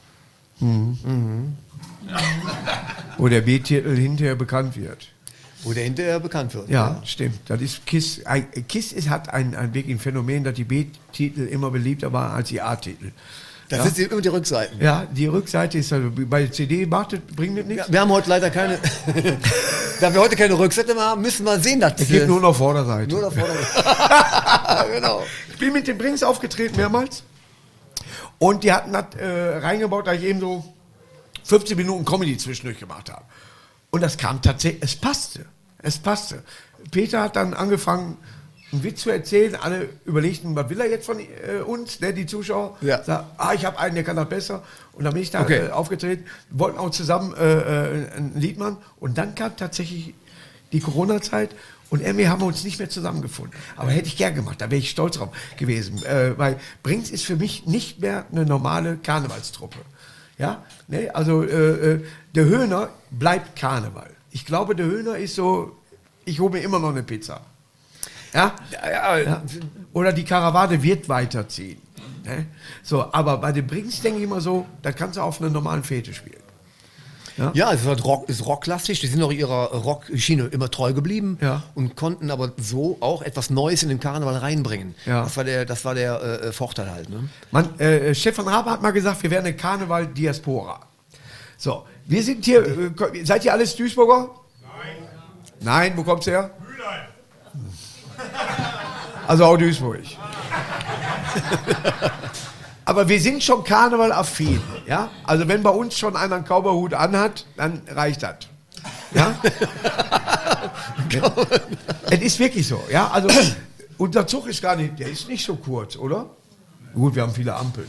Speaker 1: Wo der B-Titel hinterher bekannt wird.
Speaker 2: Wo der hinterher bekannt wird.
Speaker 1: Ja, stimmt. Das ist KISS. KISS hat wirklich ein Phänomen, dass die B-Titel immer beliebter waren als die A-Titel.
Speaker 2: Das sind immer die Rückseiten.
Speaker 1: Ja, die Rückseite ist also bei der CD bringt das nichts.
Speaker 2: Wir haben heute leider keine. Da wir heute keine Rückseite mehr haben, müssen wir sehen, dass
Speaker 1: es gibt nur noch Vorderseite.
Speaker 2: Nur noch Vorderseite. Genau.
Speaker 1: Ich bin mit den Brings aufgetreten mehrmals und die hatten das reingebaut, da ich eben so 15 Minuten Comedy zwischendurch gemacht habe. Und das kam tatsächlich, es passte. Peter hat dann angefangen, einen Witz zu erzählen. Alle überlegten, was will er jetzt von uns, ne, die Zuschauer.
Speaker 2: Ja.
Speaker 1: Sagt, ich habe einen, der kann das besser. Und dann bin ich da aufgetreten, wollten auch zusammen ein Lied machen. Und dann kam tatsächlich die Corona-Zeit und irgendwie haben wir uns nicht mehr zusammengefunden. Aber hätte ich gern gemacht, da wäre ich stolz drauf gewesen. Weil Brings ist für mich nicht mehr eine normale Karnevalstruppe. Ja, ne? Also der Höhner bleibt Karneval. Ich glaube, der Höhner ist so ich hole mir immer noch eine Pizza. Ja? Ja. Oder die Karawane wird weiterziehen. Ne? So, aber bei den Brings denke ich immer so, da kannst du auf einer normalen Fete spielen.
Speaker 2: Ja, es ist rocklastig, die sind auch ihrer Rockschiene immer treu geblieben und konnten aber so auch etwas Neues in den Karneval reinbringen.
Speaker 1: Ja.
Speaker 2: Das war der Vorteil halt. Ne?
Speaker 1: Stefan Rabe hat mal gesagt, wir wären eine Karneval-Diaspora. So, wir sind hier, seid ihr alles Duisburger? Nein. Nein, wo kommt's her? Mülheim. Also auch Duisburg. Aber wir sind schon Karneval-affin, ja? Also wenn bei uns schon einer einen Cowboyhut anhat, dann reicht das. Ja? Es ist wirklich so, ja? Also unser Zug ist gar nicht, der ist nicht so kurz, oder? Gut, wir haben viele Ampeln.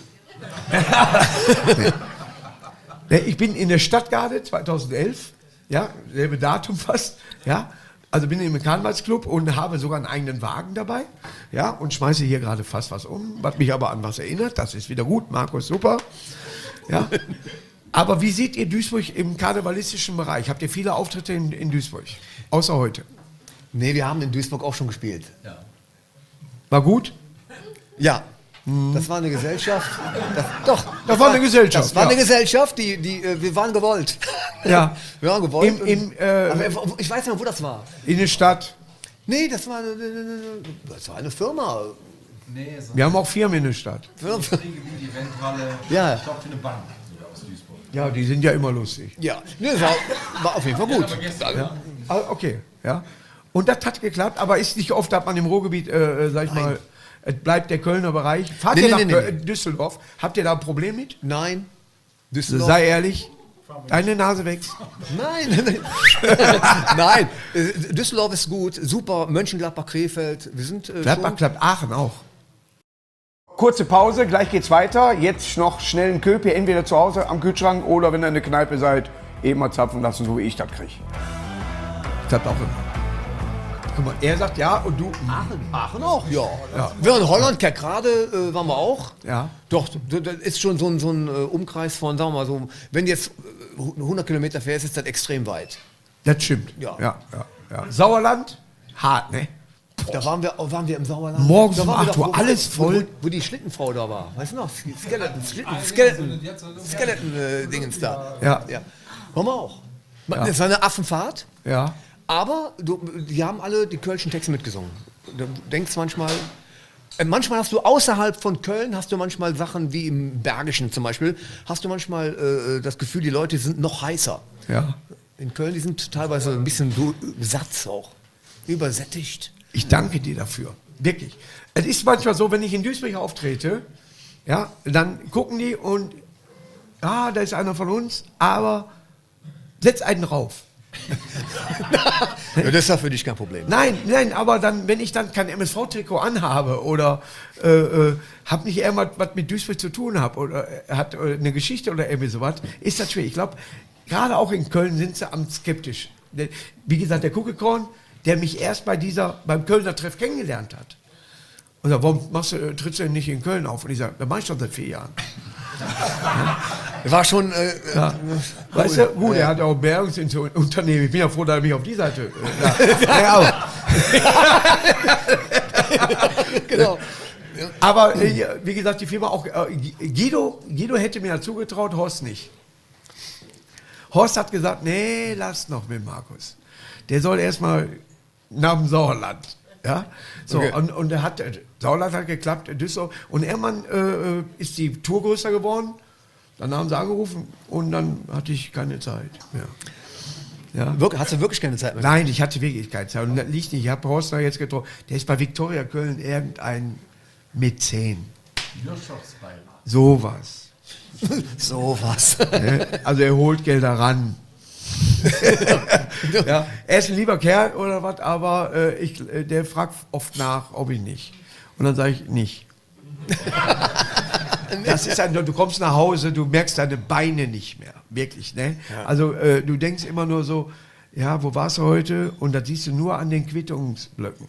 Speaker 1: Nee. Ich bin in der Stadtgarde 2011, ja, selbe Datum fast, ja? Also bin im Karnevalsclub und habe sogar einen eigenen Wagen dabei, ja, und schmeiße hier gerade fast was um, was mich aber an was erinnert. Das ist wieder gut, Markus, super. Ja. Aber wie seht ihr Duisburg im karnevalistischen Bereich? Habt ihr viele Auftritte in Duisburg? Außer heute.
Speaker 2: Nee, wir haben in Duisburg auch schon gespielt. Ja.
Speaker 1: War gut?
Speaker 2: Ja. Das war eine Gesellschaft.
Speaker 1: Das war eine Gesellschaft.
Speaker 2: Das war eine Gesellschaft, wir waren gewollt.
Speaker 1: Ja.
Speaker 2: Wir waren gewollt.
Speaker 1: Aber
Speaker 2: ich weiß nicht mehr, wo das war.
Speaker 1: In der Stadt.
Speaker 2: Nee, das war eine Firma.
Speaker 4: Nee,
Speaker 1: wir haben auch Firmen in der Stadt.
Speaker 4: Eventhalle.
Speaker 2: Ja.
Speaker 4: Ich glaube, für eine Bank aus Duisburg.
Speaker 1: Ja, die sind ja immer lustig.
Speaker 2: Ja, nee, war auf jeden Fall gut.
Speaker 1: Ja. Okay, ja. Und das hat geklappt, aber ist nicht oft, dass man im Ruhrgebiet, sag ich mal, es bleibt der Kölner Bereich. Fahrt ihr nach Düsseldorf? Habt ihr da ein Problem mit?
Speaker 2: Nein. Düsseldorf.
Speaker 1: Sei ehrlich. Deine Nase wächst.
Speaker 2: Nein. Nein. Düsseldorf ist gut. Super. Mönchengladbach, Krefeld. Wir sind
Speaker 1: Gladbach klappt, Aachen auch. Kurze Pause, gleich geht's weiter. Jetzt noch schnell einen Köpi, entweder zu Hause am Kühlschrank oder wenn ihr in der Kneipe seid, eben mal zapfen lassen, so wie ich das kriege. Ich klappt auch immer. Guck mal, er sagt ja und du.
Speaker 2: Aachen auch, ja. Wir waren in Holland, Kerkrade waren wir auch.
Speaker 1: Ja.
Speaker 2: Doch, das ist schon so ein Umkreis von, sagen wir mal so, wenn du jetzt 100 Kilometer fährst, ist das extrem weit.
Speaker 1: Das stimmt. Ja. Sauerland, hart, ne?
Speaker 2: Da waren wir im Sauerland.
Speaker 1: Morgens um 8 Uhr, alles voll.
Speaker 2: Wo die Schlittenfrau da war. Weißt du noch? Skeleton-Dingens da.
Speaker 1: Ja.
Speaker 2: Waren wir auch. Das war eine Affenfahrt.
Speaker 1: Ja.
Speaker 2: Aber die haben alle die kölschen Texte mitgesungen. Du denkst manchmal hast du außerhalb von Köln, hast du manchmal Sachen wie im Bergischen zum Beispiel, hast du manchmal das Gefühl, die Leute sind noch heißer.
Speaker 1: Ja.
Speaker 2: In Köln, die sind teilweise ein bisschen so satt auch, übersättigt.
Speaker 1: Ich danke dir dafür, wirklich. Es ist manchmal so, wenn ich in Duisburg auftrete, ja, dann gucken die und, da ist einer von uns, aber setz einen rauf.
Speaker 2: Ja, das ist ja für dich kein Problem.
Speaker 1: Nein, aber dann, wenn ich dann kein MSV-Trikot anhabe oder habe nicht irgendwas was mit Duisburg zu tun habe oder hat eine Geschichte oder irgendwie sowas, ist das schwierig. Ich glaube, gerade auch in Köln sind sie am skeptisch. Wie gesagt, der Kuckelkorn, der mich erst beim Kölner Treff kennengelernt hat. Und sagt, warum trittst du denn nicht in Köln auf? Und ich sage, das mache ich schon seit 4 Jahren.
Speaker 2: War schon.
Speaker 1: Weißt du, gut, er hat auch ein Bergungsunternehmen. Ich bin ja froh, dass er mich auf die Seite.
Speaker 2: Genau.
Speaker 1: Aber wie gesagt, die Firma auch. Guido hätte mir dazu getraut, Horst nicht. Horst hat gesagt, nee, lass noch mit Markus. Der soll erstmal nach dem Sauerland. Ja? So, okay. Und Sauerland hat geklappt, Düsseldorf. Und irgendwann ist die Tour größer geworden. Dann haben sie angerufen und dann hatte ich keine Zeit mehr. Ja.
Speaker 2: Hast du wirklich keine Zeit mehr?
Speaker 1: Nein, ich hatte wirklich keine Zeit. Und das liegt nicht. Ich habe Horst noch jetzt getroffen. Der ist bei Viktoria Köln irgendein Mäzen. Sowas. Also er holt Gelder ran. Ja, er ist ein lieber Kerl oder was, aber der fragt oft nach, ob ich nicht. Und dann sage ich nicht. Das ist du kommst nach Hause, du merkst deine Beine nicht mehr, wirklich, ne? Ja. Also du denkst immer nur so, ja, wo warst du heute? Und das siehst du nur an den Quittungsblöcken.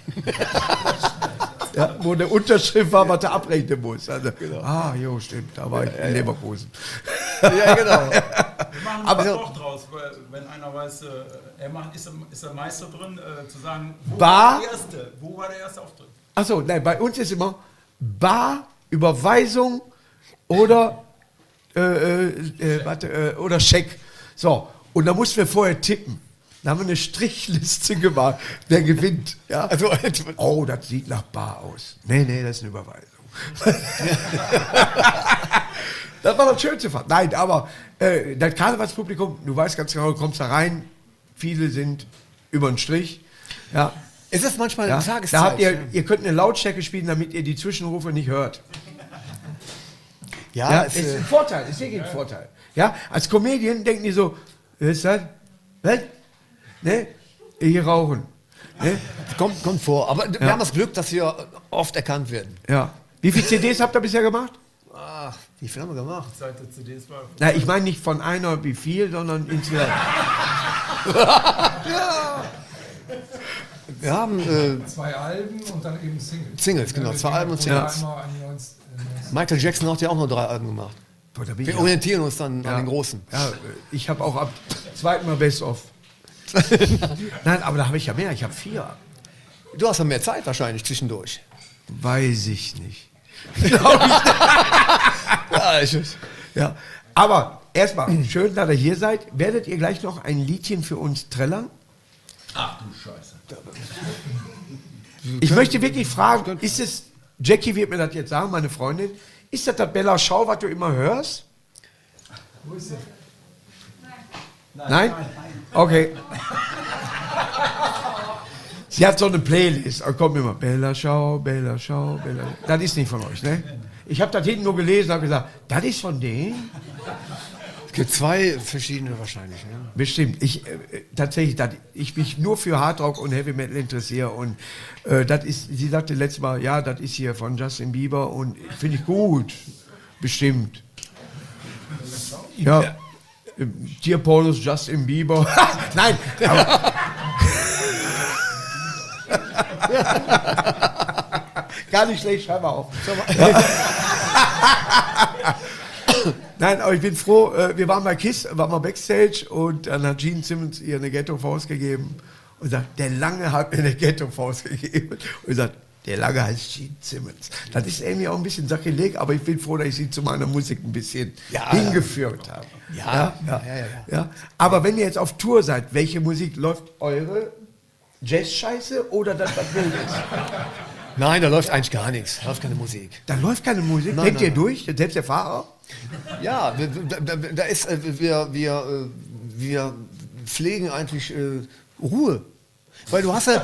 Speaker 1: Ja, wo der Unterschrift war, was du abrechnen musst. Also,
Speaker 2: genau.
Speaker 1: Jo, stimmt, da war ich in Leverkusen.
Speaker 2: Ja, genau.
Speaker 1: Wir machen aber auch draus.
Speaker 5: wenn einer weiß, ist der Meister drin, zu sagen,
Speaker 1: Bar?
Speaker 5: Wo war der erste Auftritt?
Speaker 1: Achso, nein, bei uns ist immer Bar, Überweisung oder oder Scheck. So, und da mussten wir vorher tippen. Da haben wir eine Strichliste gemacht, wer gewinnt. Ja? Also, oh, das sieht nach Bar aus. Nee, das ist eine Überweisung. Das war das schönste Fahrt. Nein, aber das Karnevalspublikum, du weißt ganz genau, du kommst da rein, viele sind über den Strich. Ja.
Speaker 2: Ist das manchmal
Speaker 1: Ja,
Speaker 2: Tageszeit?
Speaker 1: da habt ihr könnt eine Lautstärke spielen, damit ihr die Zwischenrufe nicht hört. Ja, ist ein Vorteil, ist wirklich ein Vorteil. Ja, als Comedian denken die so, was ist das? Was? Ne? Hier rauchen. Ne?
Speaker 2: Kommt vor. Aber wir haben das Glück, dass wir oft erkannt werden.
Speaker 1: Ja. Wie viele CDs habt ihr bisher gemacht?
Speaker 2: Ach, wie viel haben wir gemacht?
Speaker 5: Seit der CDs war.
Speaker 1: Na, ich meine nicht von einer wie viel, sondern insgesamt.
Speaker 2: Wir haben
Speaker 4: 2 Alben und dann eben Singles.
Speaker 2: Singles, genau, 2 Alben und
Speaker 4: Ja.
Speaker 2: Singles. Michael Jackson hat ja auch nur 3 Alben gemacht.
Speaker 1: Boah, da bin
Speaker 2: Wir
Speaker 1: ich
Speaker 2: orientieren uns dann an den Großen.
Speaker 1: Ja, ich habe auch ab zweiten Mal Best-of. Nein, aber da habe ich ja mehr. Ich habe 4.
Speaker 2: Du hast ja mehr Zeit wahrscheinlich zwischendurch.
Speaker 1: Weiß ich nicht. Ja, aber erstmal, schön, dass ihr hier seid. Werdet ihr gleich noch ein Liedchen für uns trällern?
Speaker 5: Ach du Scheiße.
Speaker 1: Ich möchte wirklich fragen, ist es, Jackie wird mir das jetzt sagen, meine Freundin, ist das Bella Schau, was du immer hörst?
Speaker 4: Wo ist sie?
Speaker 1: Nein? Okay. Sie hat so eine Playlist, da kommt immer Bella Schau, Bella Schau, Bella. Das ist nicht von euch, ne? Ich habe das hinten nur gelesen und habe gesagt, das ist von denen?
Speaker 2: Es gibt 2 verschiedene wahrscheinlich. Ne?
Speaker 1: Bestimmt. Tatsächlich, ich mich nur für Hardrock und Heavy Metal interessiere und das ist, sie sagte letztes Mal, ja, das ist hier von Justin Bieber und finde ich gut. Bestimmt. Ja. Tier Paulus, Justin Bieber. Nein, aber gar nicht schlecht, schreib mal auf. Nein, aber ich bin froh, wir waren bei KISS, waren mal Backstage und dann hat Gene Simmons ihr eine Ghetto-Faust gegeben und sagt, der Lange hat mir eine Ghetto-Faust gegeben. Und sagt, der Lange heißt Gene Simmons. Das ist irgendwie auch ein bisschen Sakrileg, aber ich bin froh, dass ich sie zu meiner Musik ein bisschen hingeführt habe. Ja. Aber wenn ihr jetzt auf Tour seid, welche Musik läuft eure? Jazz-Scheiße oder das, was wild ist?
Speaker 2: Nein, da läuft eigentlich gar nichts. Da läuft keine Musik.
Speaker 1: Da läuft keine Musik? Denkt ihr durch? Selbst der Fahrer?
Speaker 2: Ja, da ist, wir pflegen eigentlich Ruhe. Weil du hast ja,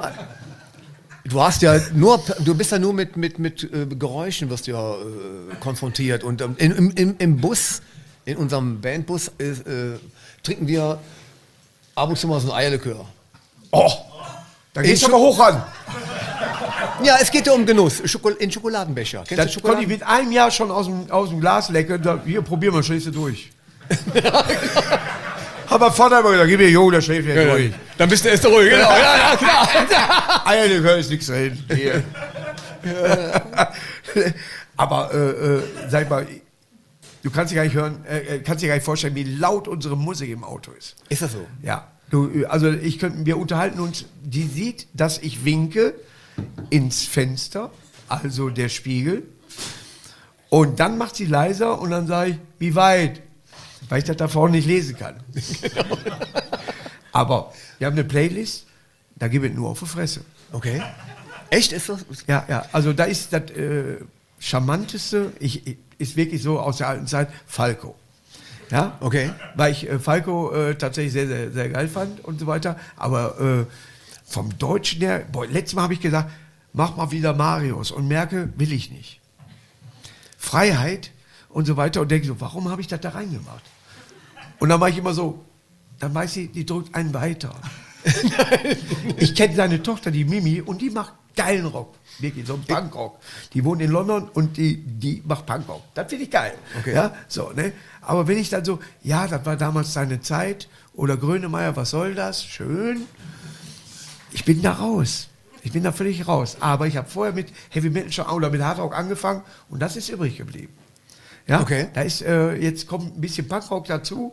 Speaker 2: du bist ja nur mit Geräuschen wirst du ja konfrontiert. Und im Bus, in unserem Bandbus, trinken wir ab und zu mal so ein Eierlikör.
Speaker 1: Oh, da geht's aber hoch an.
Speaker 2: Ja, es geht ja um Genuss. In Schokoladenbecher. Kennst du
Speaker 1: Das konnte ich mit einem Jahr schon aus dem Glas lecken. Hier, probier mal, schläfst du durch. Aber Vater immer gesagt, gib mir, Jo, der schläft jetzt durch.
Speaker 2: Dann bist du erst ruhig, genau. Ja, klar.
Speaker 1: Eierlikör ist nichts drin. Hier. Aber, sag mal, du kannst dir gar nicht hören, kannst dir gar nicht vorstellen, wie laut unsere Musik im Auto ist.
Speaker 2: Ist das so?
Speaker 1: Ja. Wir unterhalten uns, die sieht, dass ich winke ins Fenster, also der Spiegel. Und dann macht sie leiser und dann sage ich, wie weit? Weil ich das da vorne nicht lesen kann. Aber wir haben eine Playlist, da gebe ich nur auf die Fresse.
Speaker 2: Okay. Echt? Ist das?
Speaker 1: Ja, also da ist das Charmanteste, ist wirklich so aus der alten Zeit, Falco. Ja,
Speaker 2: Okay.
Speaker 1: weil ich Falco tatsächlich sehr, sehr, sehr geil fand und so weiter. Aber vom Deutschen her, letztes Mal habe ich gesagt, mach mal wieder Marius und merke, will ich nicht. Freiheit und so weiter und denke so, warum habe ich das da reingemacht? Und dann mache ich immer so, dann weiß sie, die drückt einen weiter. Ich kenne seine Tochter, die Mimi, und die macht geilen Rock. Wirklich, so ein Punkrock. Die wohnt in London und die macht Punkrock. Das finde ich geil.
Speaker 2: Okay.
Speaker 1: Ja, so, ne? Aber wenn ich dann so, ja, das war damals seine Zeit, oder Grönemeyer, was soll das? Schön. Ich bin da raus. Ich bin da völlig raus. Aber ich habe vorher mit Heavy Metal schon oder mit Hard Rock angefangen und das ist übrig geblieben. Ja,
Speaker 2: Okay.
Speaker 1: da ist, jetzt kommt ein bisschen Punkrock dazu,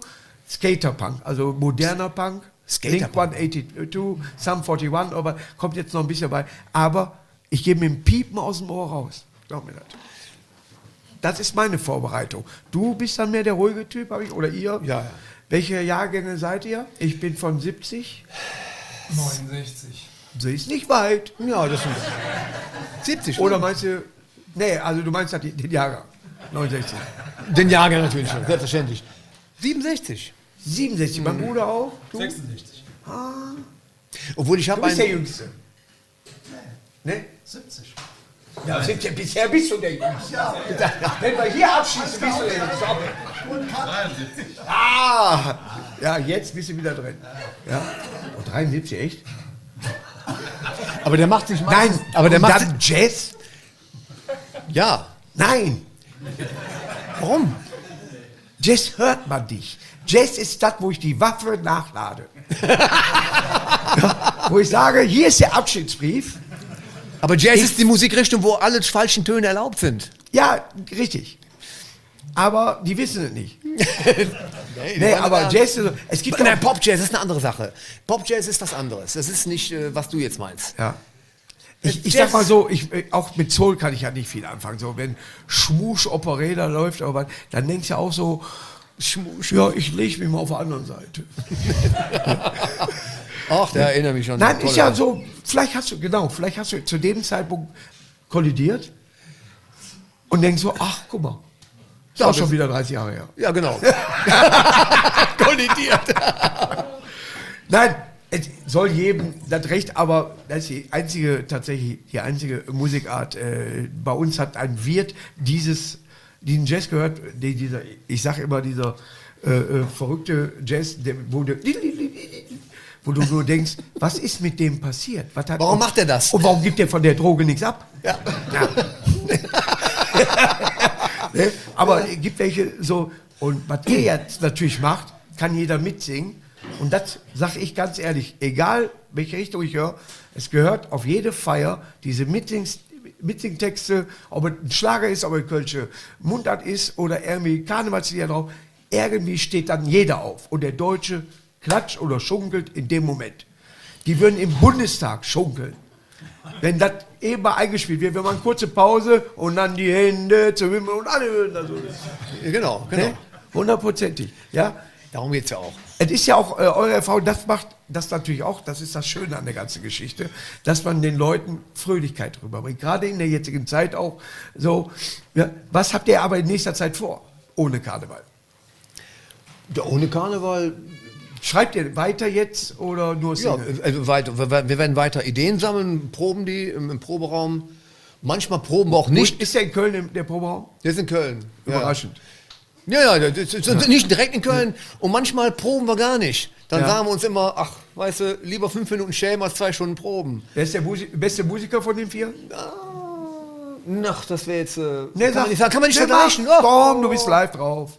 Speaker 1: Skaterpunk, also moderner Punk. Blink
Speaker 2: Skaterpunk.
Speaker 1: 182, Sum 41, aber kommt jetzt noch ein bisschen bei. Aber ich gehe mit dem Piepen aus dem Ohr raus. Glaub mir das. Das ist meine Vorbereitung. Du bist dann mehr der ruhige Typ, oder ihr?
Speaker 2: Ja.
Speaker 1: Welche Jahrgänge seid ihr? Ich bin von 70.
Speaker 4: 69.
Speaker 1: Sie ist nicht weit.
Speaker 2: Ja, das sind 70.
Speaker 1: Oder meinst du, nee, also du meinst halt den Jahrgang. 69.
Speaker 2: Den Jahrgang natürlich schon, selbstverständlich. 67.
Speaker 1: 67, mein Bruder auch. Du?
Speaker 5: 66.
Speaker 2: Obwohl ich
Speaker 1: Du
Speaker 2: habe
Speaker 1: bist der
Speaker 2: einen...
Speaker 1: Jüngste. Nee?
Speaker 5: 70.
Speaker 1: Ja, bisher bist du der Jüngste. Ja. Wenn wir hier abschießen, bist du der Jüngste.
Speaker 5: 73.
Speaker 1: Ah! Ja, jetzt bist du wieder drin. Ja. Oh, 73, echt?
Speaker 2: Aber der macht sich
Speaker 1: Nein,
Speaker 2: aber der
Speaker 1: und
Speaker 2: macht...
Speaker 1: dann Jazz?
Speaker 2: Ja.
Speaker 1: Nein,
Speaker 2: Warum?
Speaker 1: Jazz hört man nicht. Jazz ist das, wo ich die Waffe nachlade. Ja, wo ich sage, hier ist der Abschiedsbrief.
Speaker 2: Aber Jazz ist die Musikrichtung, wo alle falschen Töne erlaubt sind.
Speaker 1: Ja, richtig. Aber die wissen es nicht. Nee, aber Jazz, es gibt
Speaker 2: Nein, Pop-Jazz ist eine andere Sache. Pop-Jazz ist was anderes. Das ist nicht, was du jetzt meinst.
Speaker 1: Ja. Ich sag mal so, auch mit Soul kann ich ja nicht viel anfangen. So, wenn Schmusch Operetta läuft, aber dann denkst du auch so, Schmusch, ja, ich lege mich mal auf der anderen Seite.
Speaker 2: Ach, der erinnert mich schon.
Speaker 1: Nein,
Speaker 2: Tolle
Speaker 1: ist ja
Speaker 2: Sache.
Speaker 1: so, vielleicht hast du zu dem Zeitpunkt kollidiert und denkst so, ach, guck mal, ist auch schon wieder 30 Jahre her.
Speaker 2: Ja, genau. Kollidiert.
Speaker 1: Nein, es soll jedem das Recht, aber das ist die einzige Musikart. Bei uns hat ein Wirt diesen Jazz gehört, ich sage immer, dieser verrückte Jazz, wo du nur denkst, was ist mit dem passiert?
Speaker 2: Warum macht er das?
Speaker 1: Und warum gibt der von der Droge nichts ab?
Speaker 2: Ja.
Speaker 1: Ne? Aber es gibt welche so, und was ihr jetzt natürlich macht, kann jeder mitsingen. Und das sage ich ganz ehrlich, egal welche Richtung ich höre, es gehört auf jede Feier diese Mitsingtexte, ob es ein Schlager ist, ob es Kölsche Mundart ist oder irgendwie Karnevalslieder drauf, irgendwie steht dann jeder auf. Und der Deutsche klatscht oder schunkelt in dem Moment. Die würden im Bundestag schunkeln. Wenn das eben mal eingespielt wird, wenn man eine kurze Pause und dann die Hände zum Himmel und alle hören das so.
Speaker 2: Genau.
Speaker 1: Ne? 100%. Ja?
Speaker 2: Darum geht es ja auch.
Speaker 1: Es ist ja auch eure Erfahrung, das macht das natürlich auch, das ist das Schöne an der ganzen Geschichte, dass man den Leuten Fröhlichkeit rüberbringt. Gerade in der jetzigen Zeit auch so. Ja, was habt ihr aber in nächster Zeit vor, ohne Karneval?
Speaker 2: Ja, ohne Karneval.
Speaker 1: Schreibt ihr weiter jetzt oder nur
Speaker 2: Ja,
Speaker 1: Single?
Speaker 2: also weiter. Wir werden weiter Ideen sammeln, proben die im Proberaum. Manchmal proben wir auch nicht.
Speaker 1: Ist der in Köln der Proberaum?
Speaker 2: Der ist in Köln.
Speaker 1: Überraschend.
Speaker 2: Ja, das ist nicht direkt in Köln. Und manchmal proben wir gar nicht. Dann
Speaker 1: Ja.
Speaker 2: sagen wir uns immer, ach, weißt du, lieber 5 Minuten schämen als 2 Stunden proben.
Speaker 1: Wer ist der beste Musiker von den 4?
Speaker 2: Ach, das wäre jetzt.
Speaker 1: Nee,
Speaker 2: kann man nicht
Speaker 1: nee,
Speaker 2: vergleichen.
Speaker 1: mach.
Speaker 2: Oh.
Speaker 1: Komm, du bist live drauf.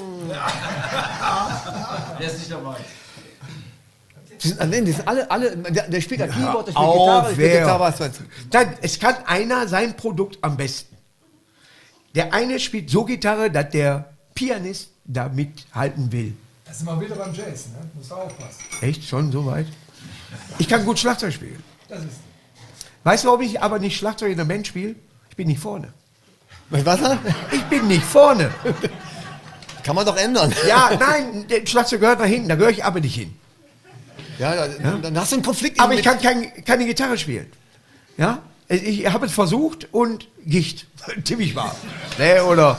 Speaker 5: Der ist nicht dabei.
Speaker 2: Die sind alle der spielt ein Keyboard, der spielt
Speaker 1: Auf,
Speaker 2: Gitarre, der spielt
Speaker 1: wer?
Speaker 2: Gitarre, was meinst du?
Speaker 1: Dann, es kann einer sein Produkt am besten. Der eine spielt so Gitarre, dass der Pianist da mithalten will.
Speaker 4: Das ist immer wieder beim Jazz, ne? Musst du aufpassen.
Speaker 1: Echt? Schon so weit? Ich kann gut Schlagzeug spielen.
Speaker 4: Das ist.
Speaker 1: Weißt du, warum ich aber nicht Schlagzeug in der Band spiele? Ich bin nicht vorne.
Speaker 2: Was?
Speaker 1: Ich bin nicht vorne.
Speaker 2: Kann man doch ändern.
Speaker 1: Ja, nein, der Schlagzeug gehört nach hinten, da gehöre ich aber nicht hin.
Speaker 2: Ja, dann hast du einen Konflikt.
Speaker 1: Aber ich kann keine Gitarre spielen. Ja? Ich habe es versucht und Gicht. Ziemlich wahr. Ne, oder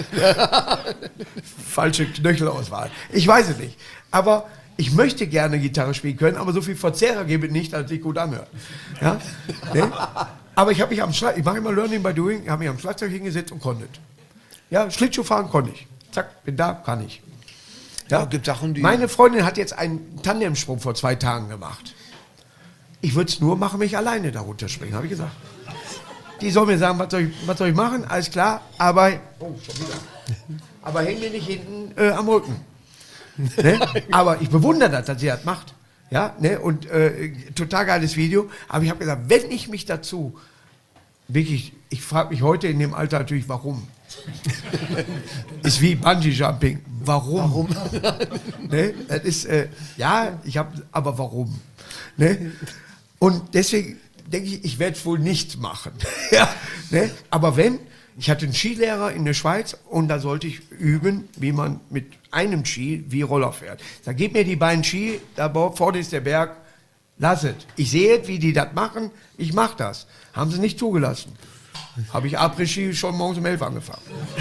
Speaker 1: falsche Knöchelauswahl. Ich weiß es nicht. Aber ich möchte gerne Gitarre spielen können, aber so viel Verzerrer gebe ich nicht, dass es sich gut anhört. Ja? Ne? Aber ich habe mich ich mache immer Learning by Doing, habe mich am Schlagzeug hingesetzt und konnte es. Ja, Schlittschuh fahren konnte ich. Zack, bin da, kann ich.
Speaker 2: Ja, gibt Sachen, die.
Speaker 1: Meine Freundin hat jetzt einen Tandemsprung vor 2 Tagen gemacht. Ich würde es nur machen, wenn ich alleine da runterspringen, habe ich gesagt. Die soll mir sagen, was soll ich machen, alles klar, aber, oh, schon wieder. Aber häng mir nicht hinten am Rücken. Ne? Aber ich bewundere das, dass sie das macht. Ja, ne? Und total geiles Video. Aber ich habe gesagt, wenn ich mich dazu wirklich, ich frage mich heute in dem Alter natürlich, warum. Ist wie Bungee-Jumping. Warum? Ne? Das ist, ja, aber warum? Ne? Und deswegen denke ich, ich werde es wohl nicht machen. Ja, ne? Aber ich hatte einen Skilehrer in der Schweiz und da sollte ich üben, wie man mit einem Ski wie Roller fährt. Da gib mir die beiden Ski, da vorne ist der Berg, lass es. Ich sehe, wie die das machen, ich mache das. Haben sie nicht zugelassen. Habe ich Après-Ski schon morgens um 11 angefangen.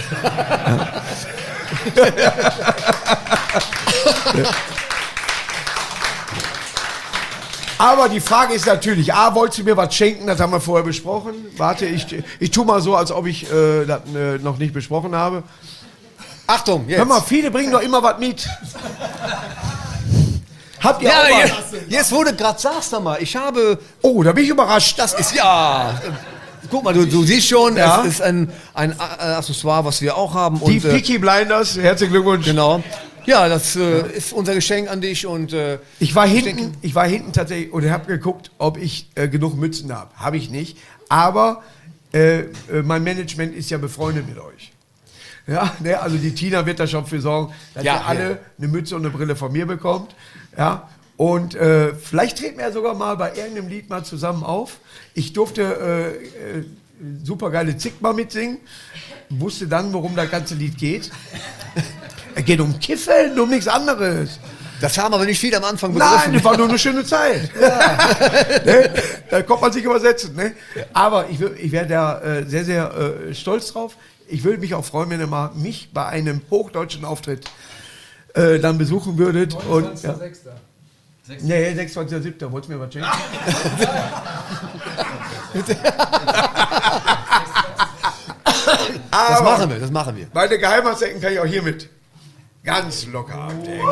Speaker 1: Aber die Frage ist natürlich, wolltest du mir was schenken? Das haben wir vorher besprochen. Warte, ich tue mal so, als ob ich das noch nicht besprochen habe.
Speaker 2: Achtung, jetzt.
Speaker 1: Hör mal, viele bringen doch immer was mit. Habt ihr
Speaker 2: Ja,
Speaker 1: auch was?
Speaker 2: jetzt wo du gerade sagst, mal, ich habe...
Speaker 1: Oh, da bin ich überrascht.
Speaker 2: Das ist ja... Guck mal, du siehst schon,
Speaker 1: Ja.
Speaker 2: es ist ein Accessoire, was wir auch haben.
Speaker 1: Die
Speaker 2: Und,
Speaker 1: Peaky Blinders, herzlichen Glückwunsch.
Speaker 2: genau. Ja, das ist unser Geschenk an dich und
Speaker 1: Ich war hinten tatsächlich und habe geguckt, ob ich genug Mützen habe. Habe ich nicht. Aber mein Management ist ja befreundet mit euch. Ja, ne, also die Tina wird da schon für sorgen, dass ihr alle eine Mütze und eine Brille von mir bekommt. Ja, und vielleicht treten wir ja sogar mal bei irgendeinem Lied mal zusammen auf. Ich durfte super geile Zick mal mitsingen. Wusste dann, worum das ganze Lied geht. Es geht um Kiffen, um nichts anderes.
Speaker 2: das haben aber nicht viele am Anfang begriffen.
Speaker 1: Nein, das war nur eine schöne Zeit. Ja. Ne? Da kommt man sich übersetzen. Ne? Aber ich wäre da sehr, sehr stolz drauf. Ich würde mich auch freuen, wenn ihr mal mich bei einem hochdeutschen Auftritt dann besuchen würdet. Und, ja.
Speaker 4: 29.06.
Speaker 1: Nee, 26.07. Wolltest du mir was schenken?
Speaker 2: Das machen wir.
Speaker 1: Meine Geheimratsecken kann ich auch hiermit ganz locker abdecken.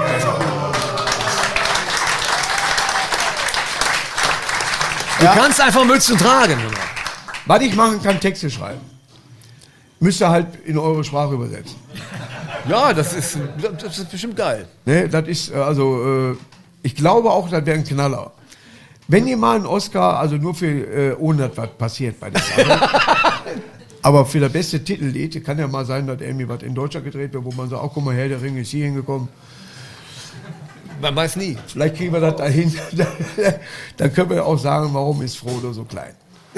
Speaker 2: Du kannst einfach Mützen tragen.
Speaker 1: Was ich machen kann, Texte schreiben. Müsst ihr halt in eure Sprache übersetzen.
Speaker 2: Ja, das ist bestimmt geil.
Speaker 1: Ne, das ist, ich glaube auch, das wäre ein Knaller. Wenn ihr mal einen Oscar, also nur für, ohne dass was passiert bei der Sache, aber für das beste Titellied, kann ja mal sein, dass irgendwie was in Deutschland gedreht wird, wo man sagt, guck mal her, der Ring ist hier hingekommen.
Speaker 2: Man weiß nie.
Speaker 1: Vielleicht kriegen wir das dahin. Dann können wir auch sagen, warum ist Frodo so klein.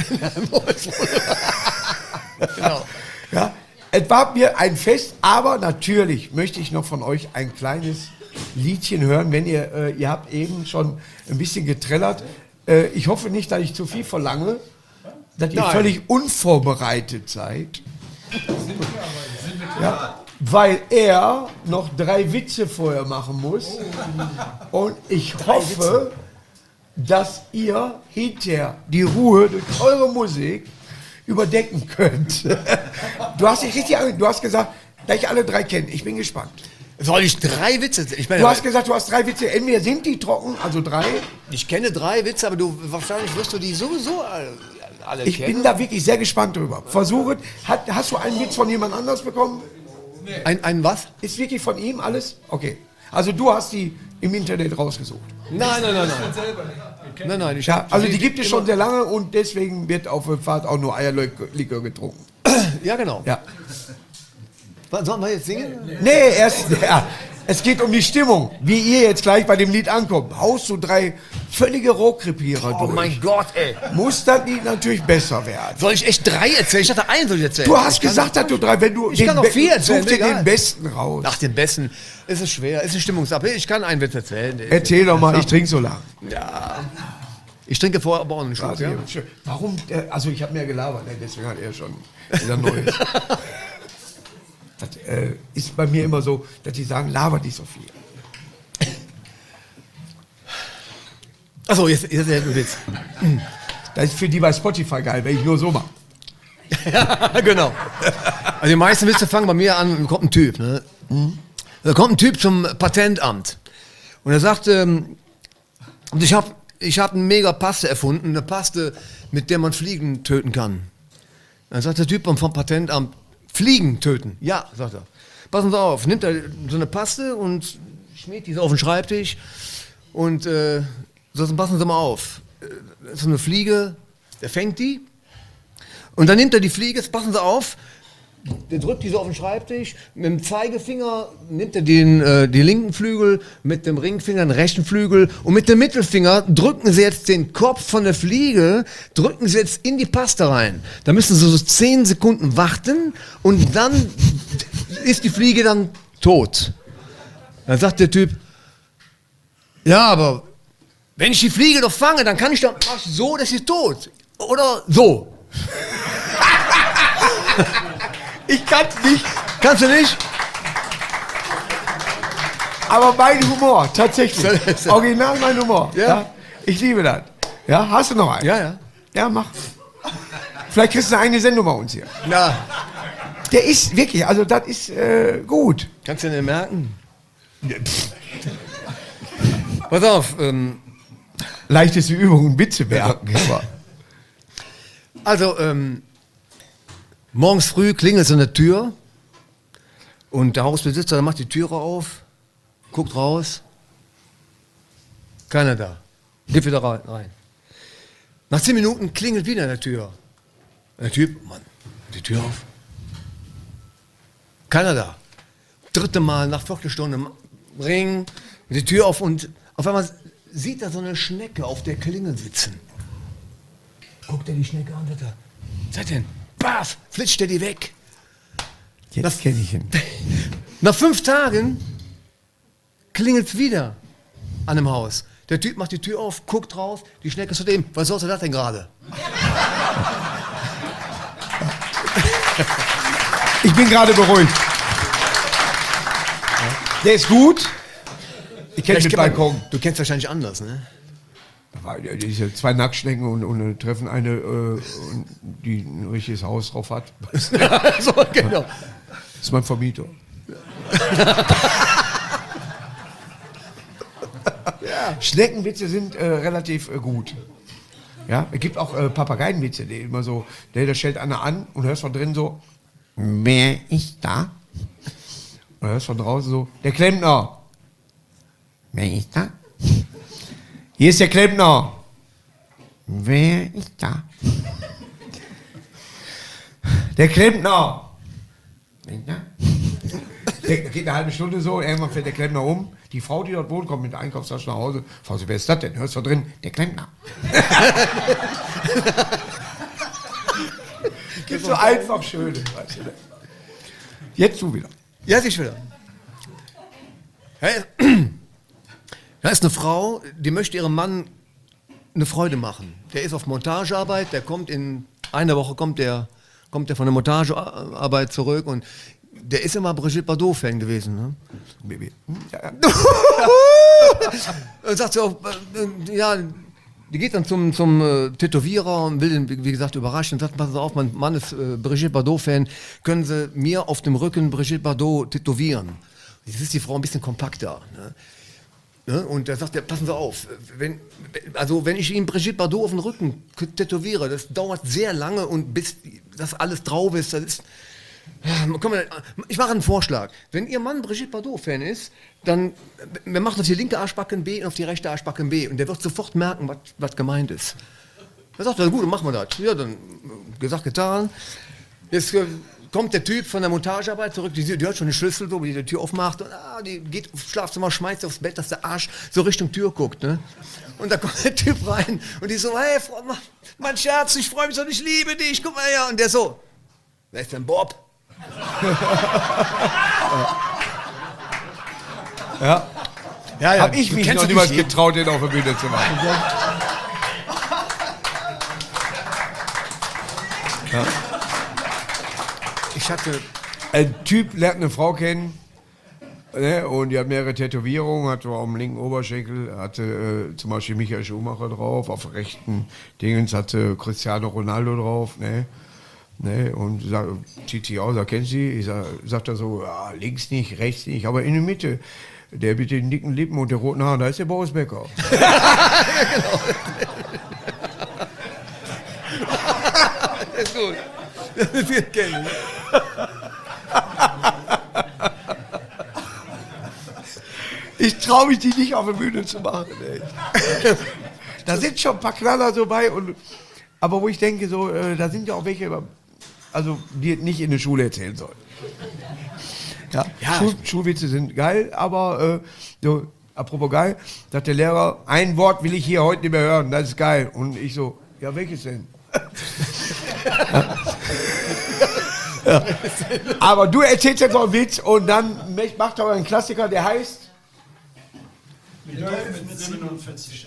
Speaker 2: Genau.
Speaker 1: Ja, es war mir ein Fest, aber natürlich möchte ich noch von euch ein kleines Liedchen hören, wenn ihr habt eben schon ein bisschen getrellert. Ich hoffe nicht, dass ich zu viel verlange, dass ihr völlig unvorbereitet seid. Ja, weil er noch 3 Witze vorher machen muss. Und ich hoffe, dass ihr hinterher die Ruhe durch eure Musik überdecken könnt. Du hast dich richtig du hast gesagt, dass ich alle 3 kenne. Ich bin gespannt.
Speaker 2: Soll ich 3 Witze? Ich meine,
Speaker 1: Du hast gesagt, du hast 3 Witze. Entweder sind die trocken, also 3.
Speaker 2: ich kenne 3 Witze, aber wahrscheinlich wirst du die sowieso alle
Speaker 1: Ich
Speaker 2: kennen.
Speaker 1: bin da wirklich sehr gespannt drüber. Versuche, hast du einen Witz von jemand anders bekommen?
Speaker 2: Ein was?
Speaker 1: Ist wirklich von ihm alles? Okay. Also du hast die im Internet rausgesucht.
Speaker 2: Nein. Nein, ich
Speaker 1: Ja,
Speaker 2: hab
Speaker 1: also die gibt es schon sehr lange und deswegen wird auf der Fahrt auch nur Eierlikör getrunken.
Speaker 2: Ja, genau.
Speaker 1: Ja.
Speaker 2: Sollen wir jetzt singen?
Speaker 1: Nee, es geht um die Stimmung. Wie ihr jetzt gleich bei dem Lied ankommt. Haust du 3 völlige Rohkrepierer
Speaker 2: Oh
Speaker 1: durch.
Speaker 2: mein Gott, ey.
Speaker 1: Muss das Lied natürlich besser werden.
Speaker 2: Soll ich echt 3 erzählen? Ich dachte, einen soll ich erzählen.
Speaker 1: Du hast gesagt, dass du 3, wenn du
Speaker 2: Ich kann auch 4 erzählen,
Speaker 1: such dir
Speaker 2: egal.
Speaker 1: den besten raus.
Speaker 2: Nach dem Besten. Es ist schwer, es ist Stimmungssache. Ich kann einen Witz erzählen.
Speaker 1: Erzähl doch mal, ich trinke so lang.
Speaker 2: Ich trinke vorher aber auch einen Schluck. Ja?
Speaker 1: Warum? Also ich habe mehr gelabert, ne? Deswegen hat er schon wieder Neues. Das ist bei mir immer so, dass die sagen, laber nicht so viel.
Speaker 2: Achso, jetzt der Witz.
Speaker 1: Das ist für die bei Spotify geil, wenn ich nur so mache.
Speaker 2: Genau. Also die meisten Witze fangen bei mir an, da kommt ein Typ. Ne? Da kommt ein Typ zum Patentamt. Und er sagt, ich hab eine mega Paste erfunden, eine Paste, mit der man Fliegen töten kann. Dann sagt der Typ vom Patentamt, Fliegen töten? Ja, sagt er. Passen Sie auf, nimmt er so eine Paste und schmiert die so auf den Schreibtisch und sagt, passen Sie mal auf. So eine Fliege, der fängt die Und dann nimmt er die Fliege, jetzt passen Sie auf, der drückt die so auf den Schreibtisch, mit dem Zeigefinger nimmt er den linken Flügel, mit dem Ringfinger den rechten Flügel und mit dem Mittelfinger drücken Sie jetzt den Kopf von der Fliege, drücken Sie jetzt in die Paste rein. Da müssen Sie so 10 Sekunden warten und dann ist die Fliege dann tot. Dann sagt der Typ, ja, aber wenn ich die Fliege doch fange, dann kann ich doch mach ich so, dass sie tot. Oder so.
Speaker 1: Ich kann's nicht.
Speaker 2: Kannst du nicht?
Speaker 1: Aber mein Humor, tatsächlich. Original mein Humor.
Speaker 2: Ja.
Speaker 1: Ja. Ich liebe das. Ja, hast du noch einen?
Speaker 2: Ja, ja.
Speaker 1: Ja, mach. Vielleicht kriegst du eine eigene Sendung bei uns hier.
Speaker 2: Na,
Speaker 1: Der ist wirklich, also das ist gut.
Speaker 2: kannst du dir merken? Pass auf,
Speaker 1: Leichteste Übung, Witze merken. Aber
Speaker 2: also, morgens früh klingelt es an der Tür und der Hausbesitzer der macht die Türe auf, guckt raus, keiner da, geht wieder rein. Nach 10 Minuten klingelt wieder an der Tür. Der Typ, Mann, die Tür auf. Keiner da. 3. Mal nach Viertelstunde Ring, die Tür auf und auf einmal sieht er so eine Schnecke auf der Klingel sitzen. Guckt er die Schnecke an, sagt er, seid denn? Baff, flitscht er die weg.
Speaker 1: jetzt kenne ich ihn.
Speaker 2: Nach 5 Tagen klingelt es wieder an dem Haus. Der Typ macht die Tür auf, guckt raus, die Schnecke zu dem. Was sollte das denn gerade?
Speaker 1: Ich bin gerade beruhigt. Der ist gut. Ich kenne den Balkon.
Speaker 2: Du kennst wahrscheinlich anders, ne?
Speaker 1: Diese 2 Nacktschnecken und treffen eine, die ein richtiges Haus drauf hat.
Speaker 2: So, genau.
Speaker 1: Das ist mein Vermieter. Schneckenwitze sind relativ gut. Ja, es gibt auch Papageienwitze, die immer so, der stellt einer an und hörst von drin so, wer ist da? Und hörst von draußen so, der Klempner. Wer ist da? Hier ist der Klempner. Wer ist da? Der Klempner. Wer ist da? Der geht eine halbe Stunde so, irgendwann fällt der Klempner um. Die Frau, die dort wohnt, kommt mit der Einkaufstasche nach Hause. Frau, wer ist das denn? Hörst du drin? Der Klempner. Gibt so einfach schöne. Weißt du, ne? Jetzt du wieder.
Speaker 2: Ja, ich wieder. Hey, da ist eine Frau, die möchte ihrem Mann eine Freude machen. Der ist auf Montagearbeit, der kommt in einer Woche kommt der von der Montagearbeit zurück und der ist immer Brigitte Bardot-Fan gewesen. Ne?
Speaker 1: Ja.
Speaker 2: Und sagt so, ja, die geht dann zum Tätowierer und will ihn, wie gesagt, überraschen und sagt, passen Sie auf, mein Mann ist Brigitte Bardot-Fan, können Sie mir auf dem Rücken Brigitte Bardot tätowieren? Jetzt ist die Frau ein bisschen kompakter. Ne? Und da sagt er, passen Sie auf, wenn ich Ihnen Brigitte Bardot auf den Rücken tätowiere, das dauert sehr lange und bis das alles drauf ist, das ist... Ich mache einen Vorschlag. Wenn Ihr Mann Brigitte Bardot-Fan ist, dann wir machen auf die linke Arschbacken B und auf die rechte Arschbacken B und der wird sofort merken, was gemeint ist. Da sagt er, gut, dann machen wir das. Ja, dann gesagt, getan. Jetzt kommt der Typ von der Montagearbeit zurück, die hört schon den Schlüssel, so, wie die Tür aufmacht und die geht aufs Schlafzimmer, schmeißt aufs Bett, dass der Arsch so Richtung Tür guckt. Ne? Und da kommt der Typ rein und die so, hey, mein Schatz, ich freue mich so, ich liebe dich, guck mal her. Und der so, wer ist denn Bob?
Speaker 1: Ja.
Speaker 2: Ja,
Speaker 1: Hab ich mich noch niemals getraut, den auf der Bühne zu machen. Ja.
Speaker 2: Ich hatte...
Speaker 1: Ein Typ lernt eine Frau kennen, ne, und die hat mehrere Tätowierungen, hatte auf dem linken Oberschenkel, hatte zum Beispiel Michael Schumacher drauf, auf dem rechten Dingens hatte Cristiano Ronaldo drauf, ne. Ne, und zieht sich aus, kennt sie? Ich sagt er so, ja, links nicht, rechts nicht, aber in der Mitte. Der mit den dicken Lippen und den roten Haaren, da ist der Boris Becker.
Speaker 2: Genau. Das ist gut. Das wir kennen.
Speaker 1: Ich traue mich, die nicht auf der Bühne zu machen. Ey. Da sind schon ein paar Knaller so bei und aber wo ich denke, so, da sind ja auch welche, also die nicht in der Schule erzählen sollen. Ja, Schulwitze sind geil, aber so, apropos geil, sagt der Lehrer, ein Wort will ich hier heute nicht mehr hören, das ist geil. Und ich so, ja, welches denn? Ja. Aber du erzählst jetzt noch einen Witz und dann macht er einen Klassiker, der heißt
Speaker 5: Mit 47,11.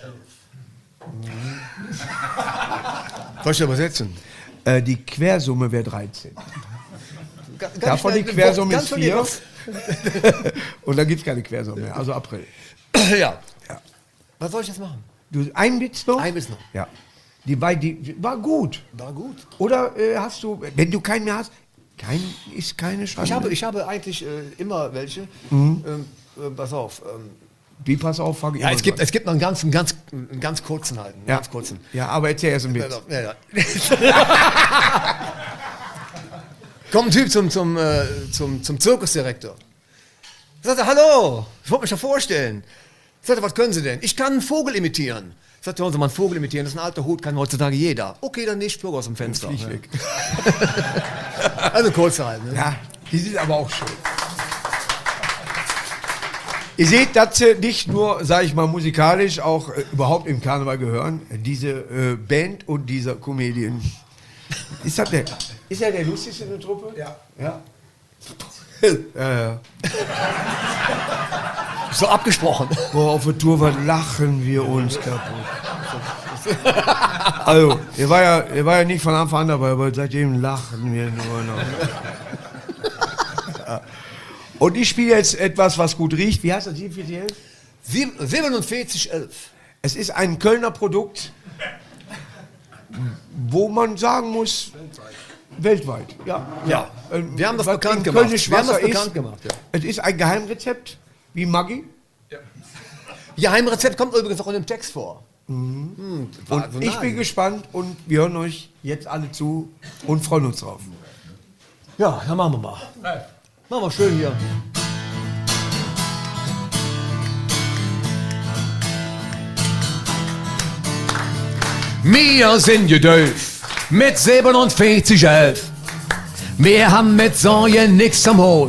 Speaker 2: Soll ich übersetzen?
Speaker 1: Die Quersumme wäre 13. Davon die Quersumme ist 4. Und dann gibt es keine Quersumme mehr, also April.
Speaker 2: Ja. Was soll ich jetzt machen?
Speaker 1: Du, ein Witz noch?
Speaker 2: Ein Witz noch.
Speaker 1: Ja. Die war gut.
Speaker 2: War gut.
Speaker 1: Oder hast du, wenn du keinen mehr hast, ist keine Schande.
Speaker 2: Ich habe eigentlich immer welche. Pass auf.
Speaker 1: Wie, pass auf, fang ich
Speaker 2: Ja,
Speaker 1: mal
Speaker 2: es gibt noch einen ganz kurzen halt.
Speaker 1: Ja.
Speaker 2: Ganz kurzen.
Speaker 1: Ja, aber erzähl erst einen Witz.
Speaker 2: Ja. Kommt ein Typ zum Zirkusdirektor. Sagt er, hallo, ich wollte mich da vorstellen. Sagt er, was können Sie denn? Ich kann einen Vogel imitieren. Sagt er, wollen Sie mal einen Vogel imitieren? Das ist ein alter Hut, kann heutzutage jeder. Okay, dann nicht, flog aus dem Fenster.
Speaker 1: Flieg weg.
Speaker 2: Also kurz halt. Ne?
Speaker 1: Ja, die sind aber auch schön. Ihr seht, dass sie nicht nur, sage ich mal, musikalisch auch überhaupt im Karneval gehören, diese Band und dieser Comedian. Ist er der lustigste in der Truppe? Ja. Ja. Ja.
Speaker 2: So abgesprochen.
Speaker 1: Boah, auf der Tour lachen wir uns kaputt. Also, er war ja nicht von Anfang an dabei, aber seitdem lachen wir nur noch. Ja. Und ich spiele jetzt etwas, was gut riecht. Wie heißt das?
Speaker 2: 47,11.
Speaker 1: Es ist ein Kölner Produkt, wo man sagen muss, weltweit. Ja.
Speaker 2: Ja. Wir haben das
Speaker 1: Was
Speaker 2: bekannt
Speaker 1: in
Speaker 2: gemacht.
Speaker 1: Kölnisch
Speaker 2: Wir haben das
Speaker 1: Wasser
Speaker 2: bekannt
Speaker 1: ist,
Speaker 2: gemacht. Ja.
Speaker 1: Es ist ein Geheimrezept, wie Maggi.
Speaker 2: Geheimrezept kommt übrigens auch in dem Text vor.
Speaker 1: Und ich bin gespannt und wir hören euch jetzt alle zu und freuen uns drauf.
Speaker 2: Ja, dann machen wir mal. Machen wir schön hier. Wir sind gedöf mit 47,11. Wir haben mit Sorgen nix am Hut.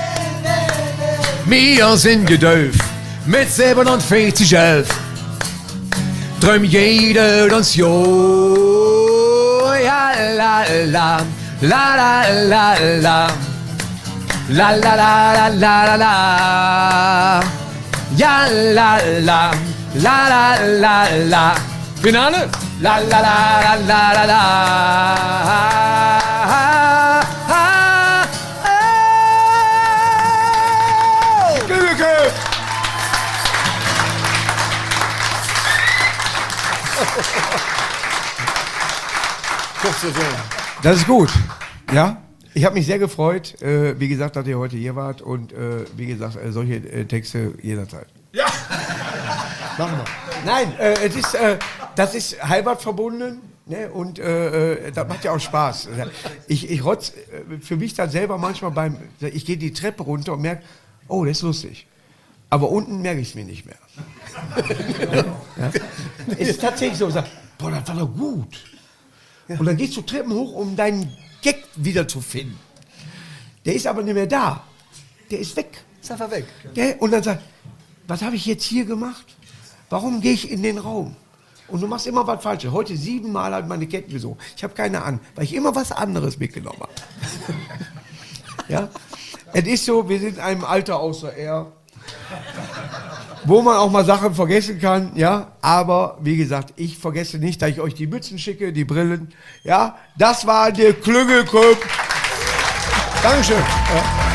Speaker 2: Wir sind gedöf mit 47,11. Träum jeder uns jo. Ja, la, la, la, la, la, la. La, la, la, la, la, la, la. Ja, la, la, la, la, la, la. Finale? La, la, la, la, la, la,
Speaker 1: Das ist gut. Ja? Ich habe mich sehr gefreut, wie gesagt, dass ihr heute hier wart und wie gesagt, solche Texte jederzeit.
Speaker 5: Ja!
Speaker 1: Machen wir. Nein, das ist Halbert verbunden, ne? Und das macht ja auch Spaß. Ich rotz für mich dann selber manchmal ich gehe die Treppe runter und merke, oh, das ist lustig. Aber unten merke ich es mir nicht mehr. Ja? Es ist tatsächlich so, boah, das war doch gut. Und dann gehst du Treppen hoch, um deinen Gag wiederzufinden. Der ist aber nicht mehr da. Der ist weg.
Speaker 2: Ist einfach weg.
Speaker 1: Und dann sagt, was habe ich jetzt hier gemacht? Warum gehe ich in den Raum? Und du machst immer was Falsches. Heute 7 Mal hat meine Ketten gesungen. Ich habe keine an, weil ich immer was anderes mitgenommen habe. Ja? Es ist so, wir sind in einem Alter außer er, wo man auch mal Sachen vergessen kann, ja, aber wie gesagt, ich vergesse nicht, dass ich euch die Mützen schicke, die Brillen, ja, das war der Klüngelclub. Dankeschön. Ja.